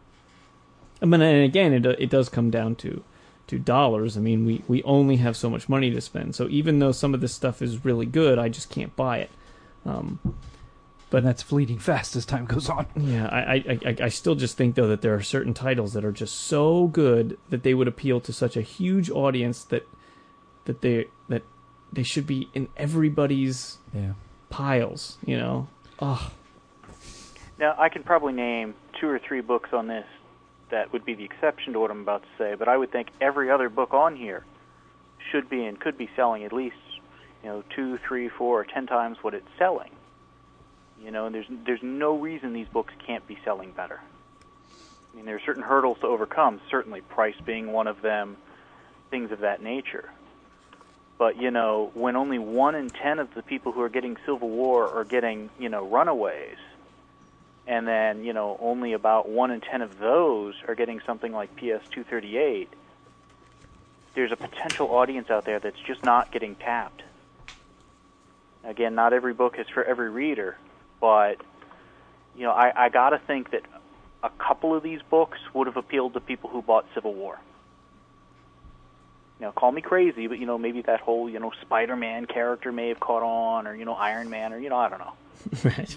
I mean, and again, it it does come down to to dollars. I mean, we, we only have so much money to spend. So even though some of this stuff is really good, I just can't buy it. Um, But that's fleeting fast as time goes on. yeah, I, I, I, I still just think, though, that there are certain titles that are just so good that they would appeal to such a huge audience that that they that they should be in everybody's Yeah. piles, you know? Oh, Now, I can probably name two or three books on this that would be the exception to what I'm about to say, but I would think every other book on here should be and could be selling at least, you know, two, three, four, or ten times what it's selling. You know, and there's there's no reason these books can't be selling better. I mean, there are certain hurdles to overcome, certainly price being one of them, things of that nature. But, you know, when only one in ten of the people who are getting Civil War are getting, you know, Runaways, and then, you know, only about one in ten of those are getting something like P S two thirty-eight, there's a potential audience out there that's just not getting tapped. Again, not every book is for every reader, but, you know, I, I got to think that a couple of these books would have appealed to people who bought Civil War. You know, call me crazy, but, you know, maybe that whole, you know, Spider-Man character may have caught on, or, you know, Iron Man, or, you know, I don't know. Right.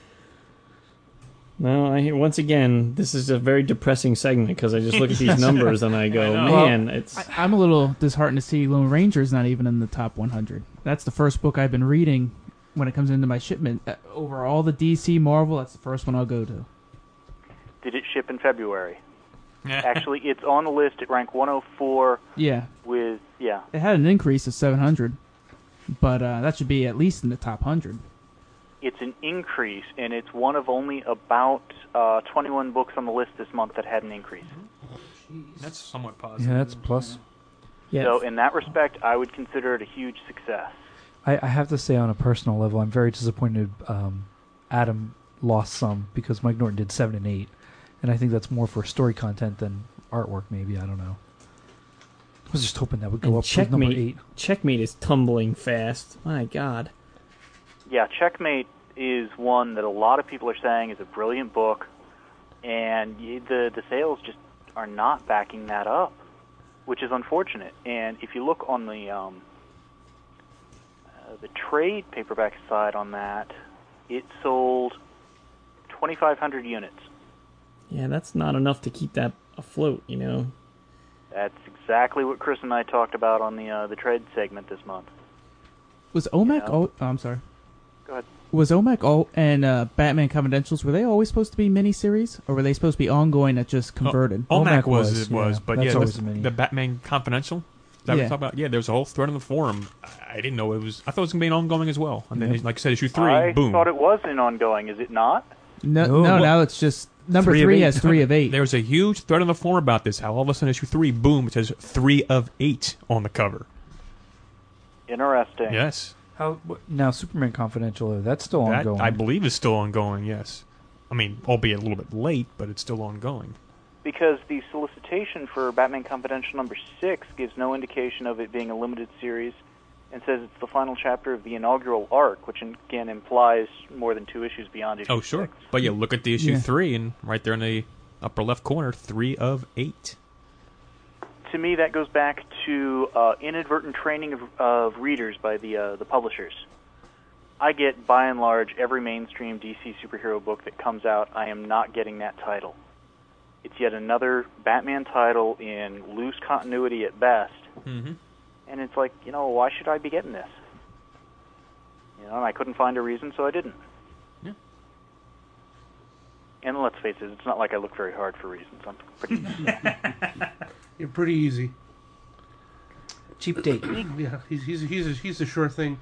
No, I once again, this is a very depressing segment because I just look at these numbers and I go, I man, Well, it's... I, I'm a little disheartened to see Lone Ranger's not even in the top one hundred. That's the first book I've been reading when it comes into my shipment. Uh, over all the D C, Marvel, that's the first one I'll go to. Did it ship in February? Actually, it's on the list at rank one oh four Yeah. with, yeah. It had an increase of seven hundred, but uh, that should be at least in the top one hundred. It's an increase, and it's one of only about uh, twenty-one books on the list this month that had an increase. That's somewhat positive. Yeah, that's plus. Yeah. So in that respect, I would consider it a huge success. I, I have to say, on a personal level, I'm very disappointed um, Adam lost some because Mike Norton did seven and eight, and I think that's more for story content than artwork. Maybe, I don't know. I was just hoping that would go And up to number Checkmate, eight. Checkmate is tumbling fast. My God. Yeah, Checkmate is one that a lot of people are saying is a brilliant book, and y- the the sales just are not backing that up, which is unfortunate. And if you look on the um, uh, the trade paperback side on that, it sold twenty-five hundred units. Yeah, that's not enough to keep that afloat, you know. That's exactly what Chris and I talked about on the uh, the trade segment this month. Was OMAC... Yeah. Oh, I'm sorry. Go ahead. Was OMAC all, and uh, Batman Confidentials, were they always supposed to be miniseries, or were they supposed to be ongoing that just converted? Oh, OMAC OMAC was, was, it was, yeah. but That's yeah, always the, a mini. the Batman Confidential. Is that what Yeah. you're talking about? Yeah, there was a whole thread on the forum. I, I didn't know it was. I thought it was gonna be an ongoing as well. And then, Yep. like I said, issue three, I boom. thought it was an ongoing. Is it not? No, No, no, well, now it's just... Number three of three eight. has three of eight. There was a huge thread on the forum about this. How all of a sudden, issue three, boom, it says three of eight on the cover. Interesting. Yes, How what, now? Superman Confidential. That's still that ongoing. I believe is still ongoing. Yes, I mean, albeit a little bit late, but it's still ongoing. Because the solicitation for Batman Confidential number six gives no indication of it being a limited series and says it's the final chapter of the inaugural arc, which again implies more than two issues beyond issue Oh, sure. six. But yeah, look at the issue Yeah. three, and right there in the upper left corner, three of eight. To me, that goes back to uh, inadvertent training of, of readers by the uh, the publishers. I get, by and large, every mainstream D C superhero book that comes out, I am not getting that title. It's yet another Batman title in loose continuity at best. Mm-hmm. And it's like, you know, why should I be getting this? You know, and I couldn't find a reason, so I didn't. Yeah. And let's face it, it's not like I look very hard for reasons. I'm pretty... You're pretty easy. Cheap date. Yeah, he's he's he's a, he's a sure thing.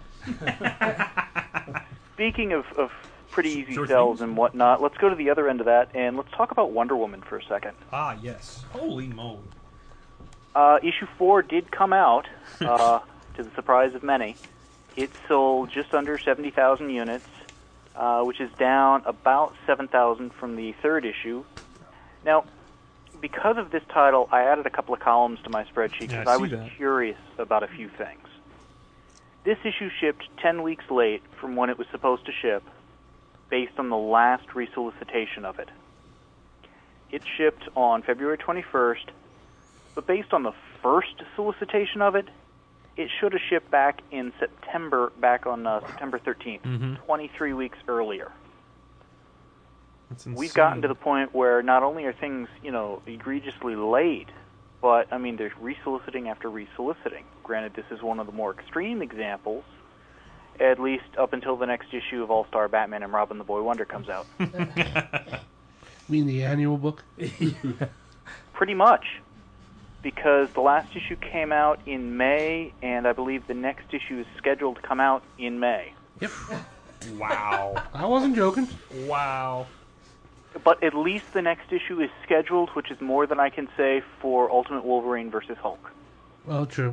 Speaking of, of pretty easy Sure sells things. and whatnot, let's go to the other end of that, and let's talk about Wonder Woman for a second. Ah, yes. Holy moly. Uh, issue four did come out, uh, to the surprise of many. It sold just under seventy thousand units, uh, which is down about seven thousand from the third issue. Now, because of this title, I added a couple of columns to my spreadsheet Yeah, because I I see was that. curious about a few things. This issue shipped ten weeks late from when it was supposed to ship, based on the last resolicitation of it. It shipped on February twenty-first, but based on the first solicitation of it, it should have shipped back in September, back on uh, September thirteenth, Mhm. twenty-three weeks earlier. That's insane. We've gotten to the point where not only are things, you know, egregiously late, but, I mean, there's resoliciting after resoliciting. Granted, this is one of the more extreme examples, at least up until the next issue of All-Star Batman and Robin the Boy Wonder comes out. You mean the annual book? pretty much, because the last issue came out in May, and I believe the next issue is scheduled to come out in May. Yep. Wow. I wasn't joking. Wow. But at least the next issue is scheduled, which is more than I can say for Ultimate Wolverine versus Hulk. Well, true.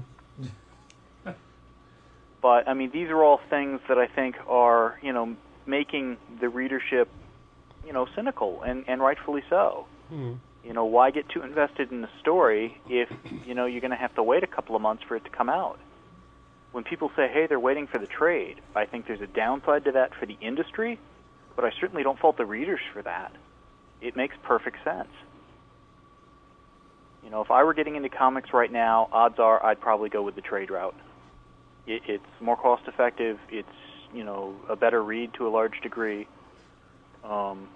But, I mean, these are all things that I think are, you know, making the readership, you know, cynical, and, and rightfully so. Hmm. You know, why get too invested in the story if, you know, you're going to have to wait a couple of months for it to come out? When people say, hey, they're waiting for the trade, I think there's a downside to that for the industry, but I certainly don't fault the readers for that. It makes perfect sense. You know, if I were getting into comics right now, odds are I'd probably go with the trade route. It, it's more cost-effective. It's, you know, a better read to a large degree. Um,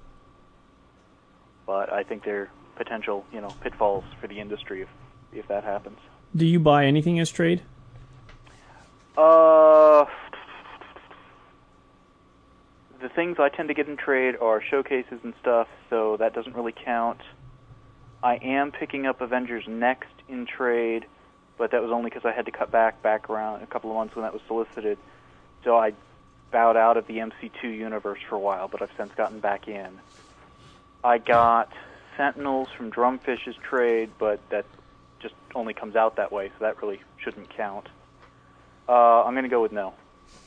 but I think there are potential, you know, pitfalls for the industry if, if that happens. Do you buy anything as trade? Uh, the things I tend to get in trade are showcases and stuff, so that doesn't really count. I am picking up Avengers Next in trade, but that was only because I had to cut back back around a couple of months when that was solicited. So I bowed out of the M C two universe for a while, but I've since gotten back in. I got Sentinels from Drumfish's trade, but that just only comes out that way, so that really shouldn't count. Uh, I'm going to go with no.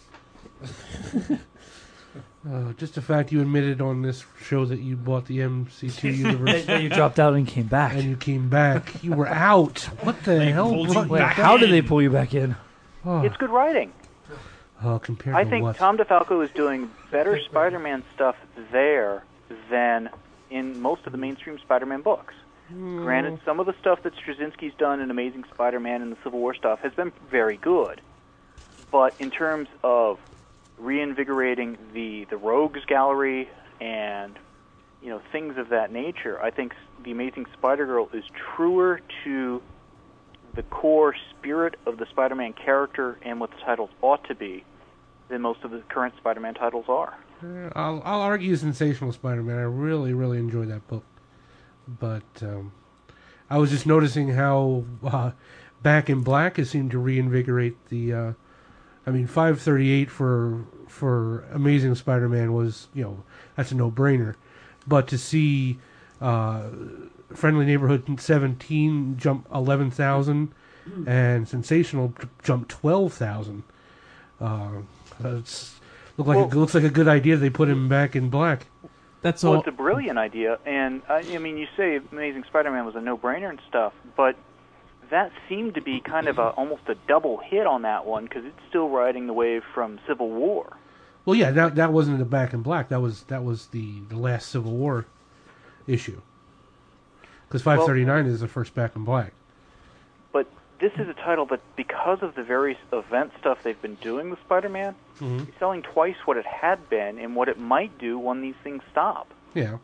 Uh, just the fact you admitted on this show that you bought the M C two universe Then you dropped out and came back. and you came back. You were out. What the hell? pulled you What- Wait, back how did they in. pull you back in? Oh, It's good writing. oh, compared I to think what? Tom DeFalco is doing better Spider-Man stuff there than in most of the mainstream Spider-Man books. Granted, some of the stuff that Straczynski's done in Amazing Spider-Man and the Civil War stuff has been very good. But in terms of reinvigorating the, the Rogues Gallery and, you know, things of that nature, I think The Amazing Spider-Girl is truer to the core spirit of the Spider-Man character and what the titles ought to be than most of the current Spider-Man titles are. Uh, I'll, I'll argue Sensational Spider-Man. I really, really enjoyed that book. But um, I was just noticing how uh, Back in Black has seemed to reinvigorate the... Uh, I mean, five thirty-eight for for Amazing Spider-Man was, you know, that's a no-brainer. But to see uh, Friendly Neighborhood seventeen jump eleven thousand and Sensational j- jump twelve thousand, uh, it's look like Well- it looks like a good idea. They put him back in black. That's Well, all. it's a brilliant idea, and I, I mean, you say Amazing Spider-Man was a no-brainer and stuff, but that seemed to be kind of a almost a double hit on that one because it's still riding the wave from Civil War. Well, yeah, that that wasn't the Back in Black. That was that was the, the last Civil War issue. Because five thirty-nine is the first Back in Black. But this is a title that, because of the various event stuff they've been doing with Spider-Man, Mm-hmm. is selling twice what it had been and what it might do when these things stop. Yeah.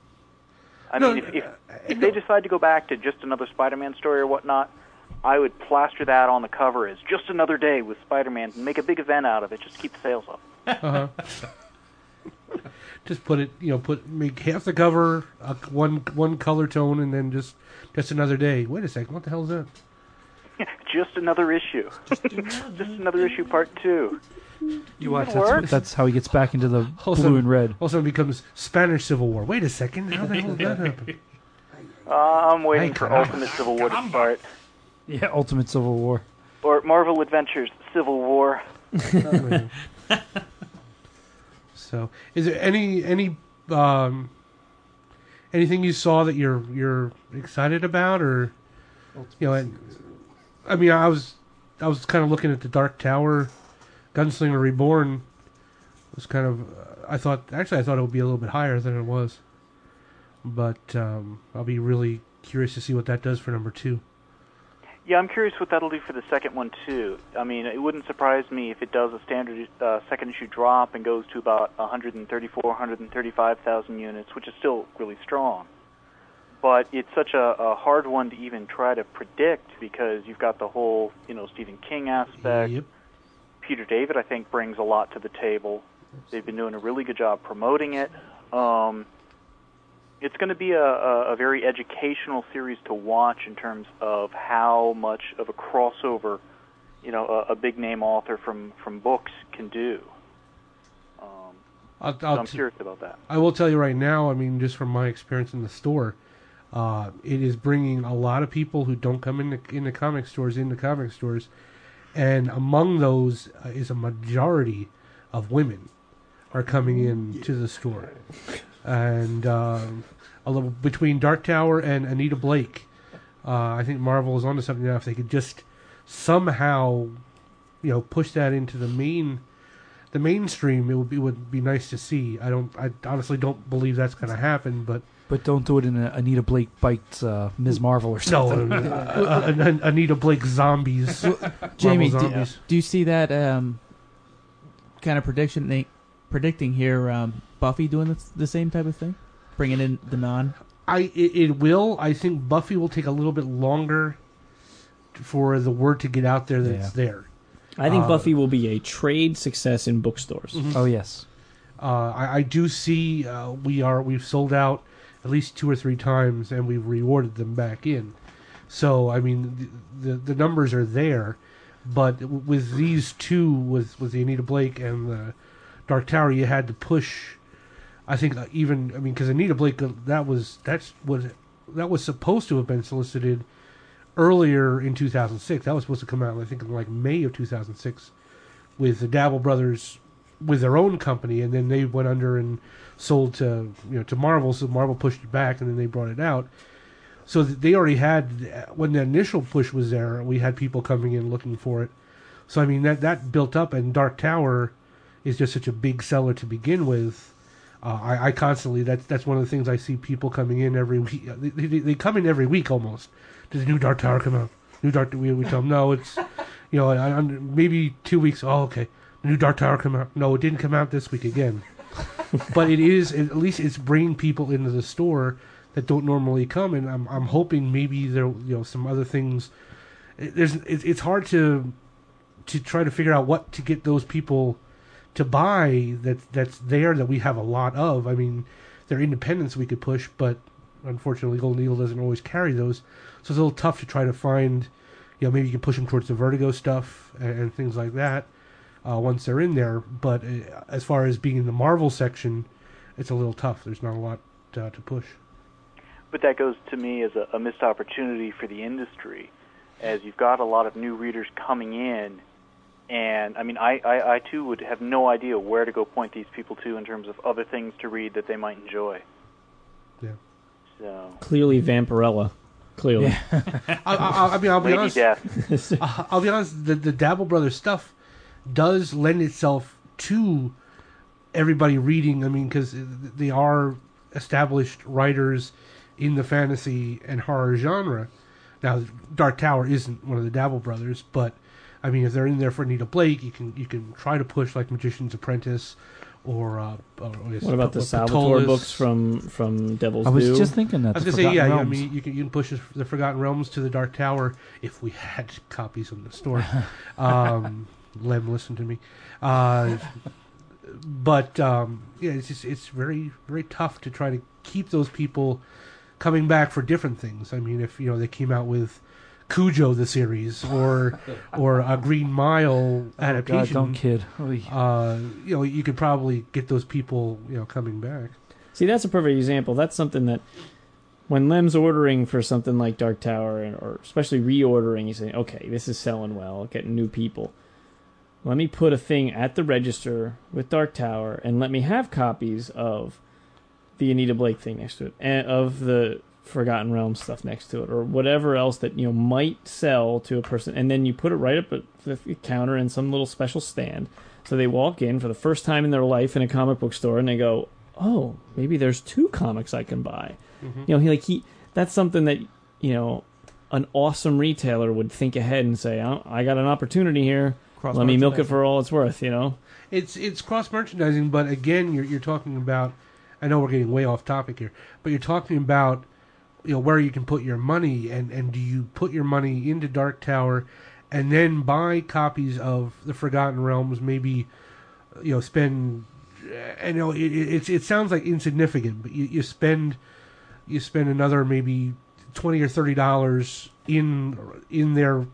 I No, mean, if, if, uh, if no. they decide to go back to just another Spider-Man story or whatnot, I would plaster that on the cover as just another day with Spider-Man and make a big event out of it just to keep the sales up. Uh-huh. Just put it, you know, put make half the cover uh, one one color tone, and then just just another day. Wait a second, what the hell is that? Just another issue. Just another issue part two. You watch. It works. That's, that's how he gets back into the All of a blue sudden- and red. All of a sudden it becomes Spanish Civil War. Wait a second, how the hell did that happen? Uh, I'm waiting Hey, for caramba. Ultimate Civil War to start. Yeah, Ultimate Civil War. Or Marvel Adventures Civil War. So, is there any any um, anything you saw that you're you're excited about, or you know? And, I mean, I was I was kind of looking at the Dark Tower, Gunslinger Reborn. Was kind of uh, I thought actually I thought it would be a little bit higher than it was, but um, I'll be really curious to see what that does for number two. Yeah, I'm curious what that'll do for the second one, too. I mean, it wouldn't surprise me if it does a standard uh, second issue drop and goes to about one hundred thirty-four, one hundred thirty-five thousand units, which is still really strong. But it's such a, a hard one to even try to predict because you've got the whole, you know, Stephen King aspect. Yep. Peter David, I think, brings a lot to the table. They've been doing a really good job promoting it. Um, it's going to be a, a, a very educational series to watch in terms of how much of a crossover, you know, a, a big name author from, from books can do. Um, I'll, so I'll I'm t- curious about that. I will tell you right now, I mean, just from my experience in the store, uh, it is bringing a lot of people who don't come into, into comic stores into comic stores, and among those uh, is a majority of women are coming in to the store. And um, a little between Dark Tower and Anita Blake, uh, I think Marvel is onto something now. If they could just somehow, you know, push that into the main, the mainstream, it would be would be nice to see. I don't, I honestly don't believe that's going to happen, but But don't do it in a Anita Blake bites uh, Miz Marvel or no, something. uh, uh, uh, Anita Blake zombies, Jamie, Marvel do, zombies. do you see that um, kind of prediction? They, predicting here, um, Buffy doing the, the same type of thing, bringing in the non. I it, it will. I think Buffy will take a little bit longer for the word to get out there that Yeah. it's there. I think Uh, Buffy will be a trade success in bookstores. Oh yes. Uh, I, I do see uh, we are we've sold out at least two or three times, and we've rewarded them back in. So I mean, the the, the numbers are there, but w- with these two, with with the Anita Blake and the Dark Tower, you had to push. I think uh, even I mean because Anita Blake uh, that was that's was that was supposed to have been solicited earlier in two thousand six. That was supposed to come out I think in like May of two thousand six with the Dabble Brothers with their own company, and then they went under and sold to you know to Marvel. So Marvel pushed it back, and then they brought it out. So th- they already had when the initial push was there. We had people coming in looking for it. So I mean that that built up, and Dark Tower is just such a big seller to begin with. Uh, I, I constantly that's that's one of the things I see people coming in every week. They, they, they come in every week almost. Does the new Dark Tower come out? New Dark. We, we tell them no. It's you know I, I, maybe two weeks. Oh okay. The new Dark Tower come out. No, it didn't come out this week again. But it is at least it's bringing people into the store that don't normally come, and I'm I'm hoping maybe there you know some other things. It, there's it, it's hard to to try to figure out what to get those people to buy that that's there that we have a lot of. I mean, they're independents we could push, but unfortunately, Golden Eagle doesn't always carry those, so it's a little tough to try to find. You know, maybe you can push them towards the Vertigo stuff and, and things like that. Uh, once they're in there, but uh, as far as being in the Marvel section, it's a little tough. There's not a lot uh, to push. But that goes to me as a, a missed opportunity for the industry, as you've got a lot of new readers coming in, and I mean, I, I, I too would have no idea where to go point these people to in terms of other things to read that they might enjoy. Yeah. So Clearly, Vampirella. Clearly. I, I, I mean, I'll be Lady honest. Death. I- I'll be honest. The, the Dabble Brothers stuff does lend itself to everybody reading. I mean, because they are established writers in the fantasy and horror genre. Now, Dark Tower isn't one of the Dabble Brothers, but I mean, if they're in there for Anita Blake, you can you can try to push like Magician's Apprentice, or uh, or What about the P- Salvatore Patolus. books from from Devil's I was Due? just thinking that. I was the gonna say, Forgotten yeah, I Realms. mean, you can you can push the Forgotten Realms to the Dark Tower if we had copies in the store. um, Lem, listen to me. Uh, but um, yeah, it's just it's very very tough to try to keep those people coming back for different things. I mean, if you know they came out with Cujo the series or or a Green Mile Oh, adaptation, God, don't kid. Oy. uh, you know, you could probably get those people you know coming back. See, that's a perfect example. That's something that when Lem's ordering for something like Dark Tower, and, or especially reordering, he's saying, okay, this is selling well, getting new people. Let me put a thing at the register with Dark Tower, and let me have copies of the Anita Blake thing next to it, and of the Forgotten Realms stuff next to it, or whatever else that you know might sell to a person, and then you put it right up at the counter in some little special stand. So they walk in for the first time in their life in a comic book store, and they go, "Oh, maybe there's two comics I can buy." Mm-hmm. You know, he like he that's something that you know an awesome retailer would think ahead and say, oh, "I got an opportunity here. Let me milk it for all it's worth." You know, It's it's cross merchandising, but again, you're you're talking about. I know we're getting way off topic here, but you're talking about you know where you can put your money, and, and do you put your money into Dark Tower, and then buy copies of the Forgotten Realms? Maybe you know spend. I know it it, it sounds like insignificant, but you, you spend you spend another maybe twenty or thirty dollars in in their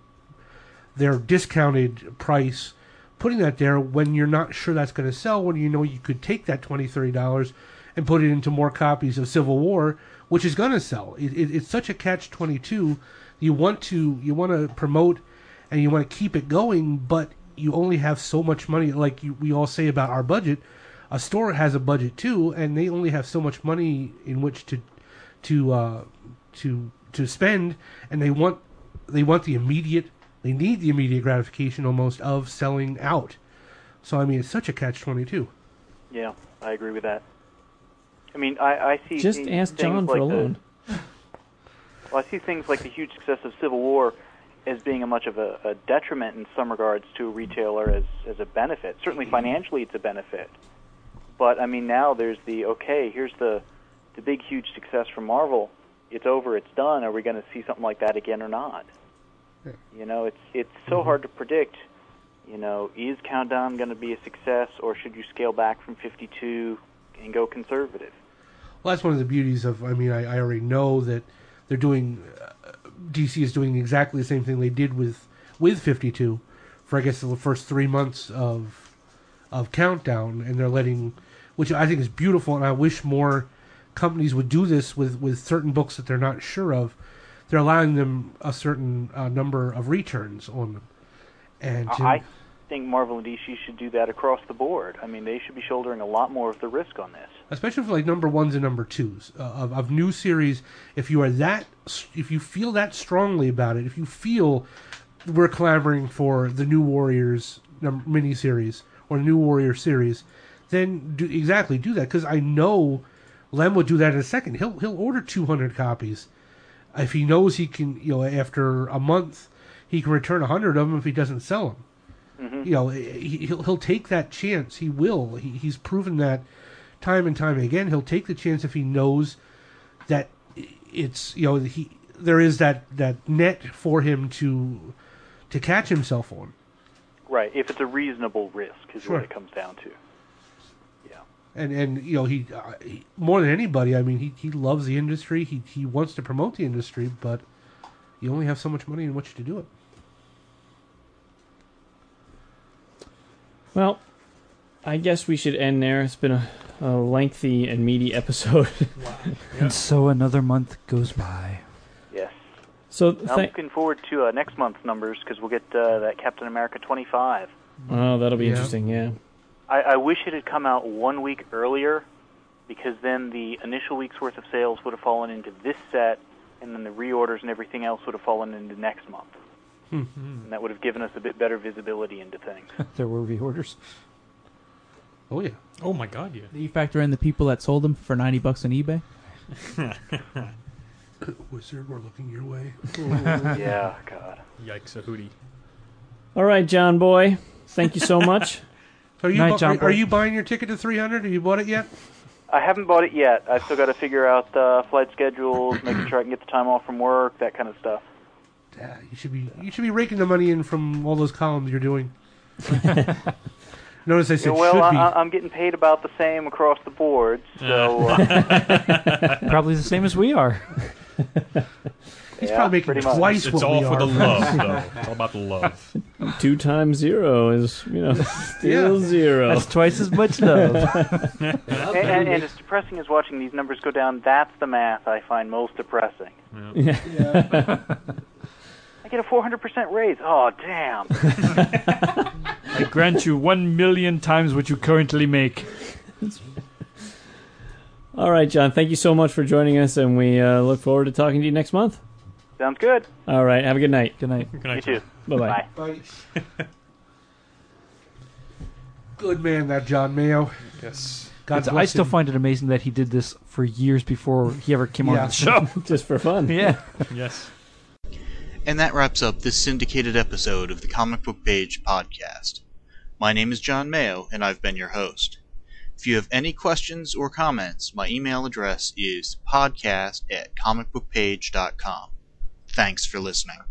their discounted price, putting that there when you're not sure that's going to sell, when you know you could take that twenty, thirty dollars and put it into more copies of Civil War, which is going to sell. It, it, it's such a catch twenty-two. You want to you want to promote and you want to keep it going, but you only have so much money. Like you, we all say about our budget, a store has a budget too, and they only have so much money in which to to uh, to to spend, and they want they want the immediate. They need the immediate gratification almost of selling out. So, I mean, it's such a catch twenty-two. Yeah, I agree with that. I mean, I, I see... Just things ask John like for a loan. The, well, I see things like the huge success of Civil War as being a much of a, a detriment in some regards to a retailer as, as a benefit. Certainly financially it's a benefit. But, I mean, now there's the, okay, here's the, the big, huge success from Marvel. It's over, it's done. Are we going to see something like that again or not? You know, it's it's so mm-hmm. hard to predict. You know, is Countdown going to be a success, or should you scale back from fifty-two and go conservative? Well, that's one of the beauties of. I mean, I, I already know that they're doing. Uh, D C is doing exactly the same thing they did with with fifty-two, for I guess the first three months of of Countdown, and they're letting, which I think is beautiful, and I wish more companies would do this with with certain books that they're not sure of. They're allowing them a certain uh, number of returns on them. And to, I think Marvel and D C should do that across the board. I mean, they should be shouldering a lot more of the risk on this. Especially for like number ones and number twos uh, of, of new series. If you are that, if you feel that strongly about it, if you feel we're clamoring for the New Warriors num- miniseries or the New Warrior series, then do exactly do that. Because I know Lem would do that in a second. He'll he'll order two hundred copies. If he knows he can, you know, after a month, he can return a hundred of them if he doesn't sell them. Mm-hmm. You know, he, he'll he'll take that chance. He will. He, he's proven that time and time again. He'll take the chance if he knows that it's, you know, he there is that, that net for him to to catch himself on. Right. If it's a reasonable risk, is sure. what it comes down to. And and you know he, uh, he more than anybody. I mean he, he loves the industry. He he wants to promote the industry, but you only have so much money in which to do it. Well, I guess we should end there. It's been a, a lengthy and meaty episode. Wow. And so another month goes by. Yes. So I'm th- looking forward to uh, next month's numbers because we'll get uh, that Captain America twenty-five. Oh, that'll be yeah. interesting. Yeah. I, I wish it had come out one week earlier, because then the initial week's worth of sales would have fallen into this set, and then the reorders and everything else would have fallen into next month. Mm-hmm. And that would have given us a bit better visibility into things. There were reorders. Oh yeah. Oh my God, yeah. Do you factor in the people that sold them for ninety bucks on eBay? Wizard, we're looking your way. Yeah, God. Yikes, a hootie. All right, John boy. Thank you so much. Are you, Night, bu- John are, are Boy. you buying your ticket to three hundred? Have you bought it yet? I haven't bought it yet. I've still got to figure out uh, flight schedules, making sure I can get the time off from work, that kind of stuff. Uh, you should be you should be raking the money in from all those columns you're doing. Notice I said Yeah, well, should be. I, I'm getting paid about the same across the board, so uh, Probably the same as we are. He's yeah, probably making pretty much. twice It's what all we for are. the love, though. It's all about the love. Two times zero is, you know, still Yeah. zero. That's twice as much love. and, and, and as depressing as watching these numbers go down, that's the math I find most depressing. Yeah. I get a four hundred percent raise. Oh, damn. I grant you one million times what you currently make. All right, John. Thank you so much for joining us, and we uh, look forward to talking to you next month. Sounds good. All right. Have a good night. Good night. Good night, You too. Bye-bye. Bye. Bye. Good man, that John Mayo. Yes. God It's- I bless still him. find it amazing that he did this for years before he ever came Yeah. on the show. Just for fun. Yeah. Yes. And that wraps up this syndicated episode of the Comic Book Page podcast. My name is John Mayo, and I've been your host. If you have any questions or comments, my email address is podcast at comic book page dot com. Thanks for listening.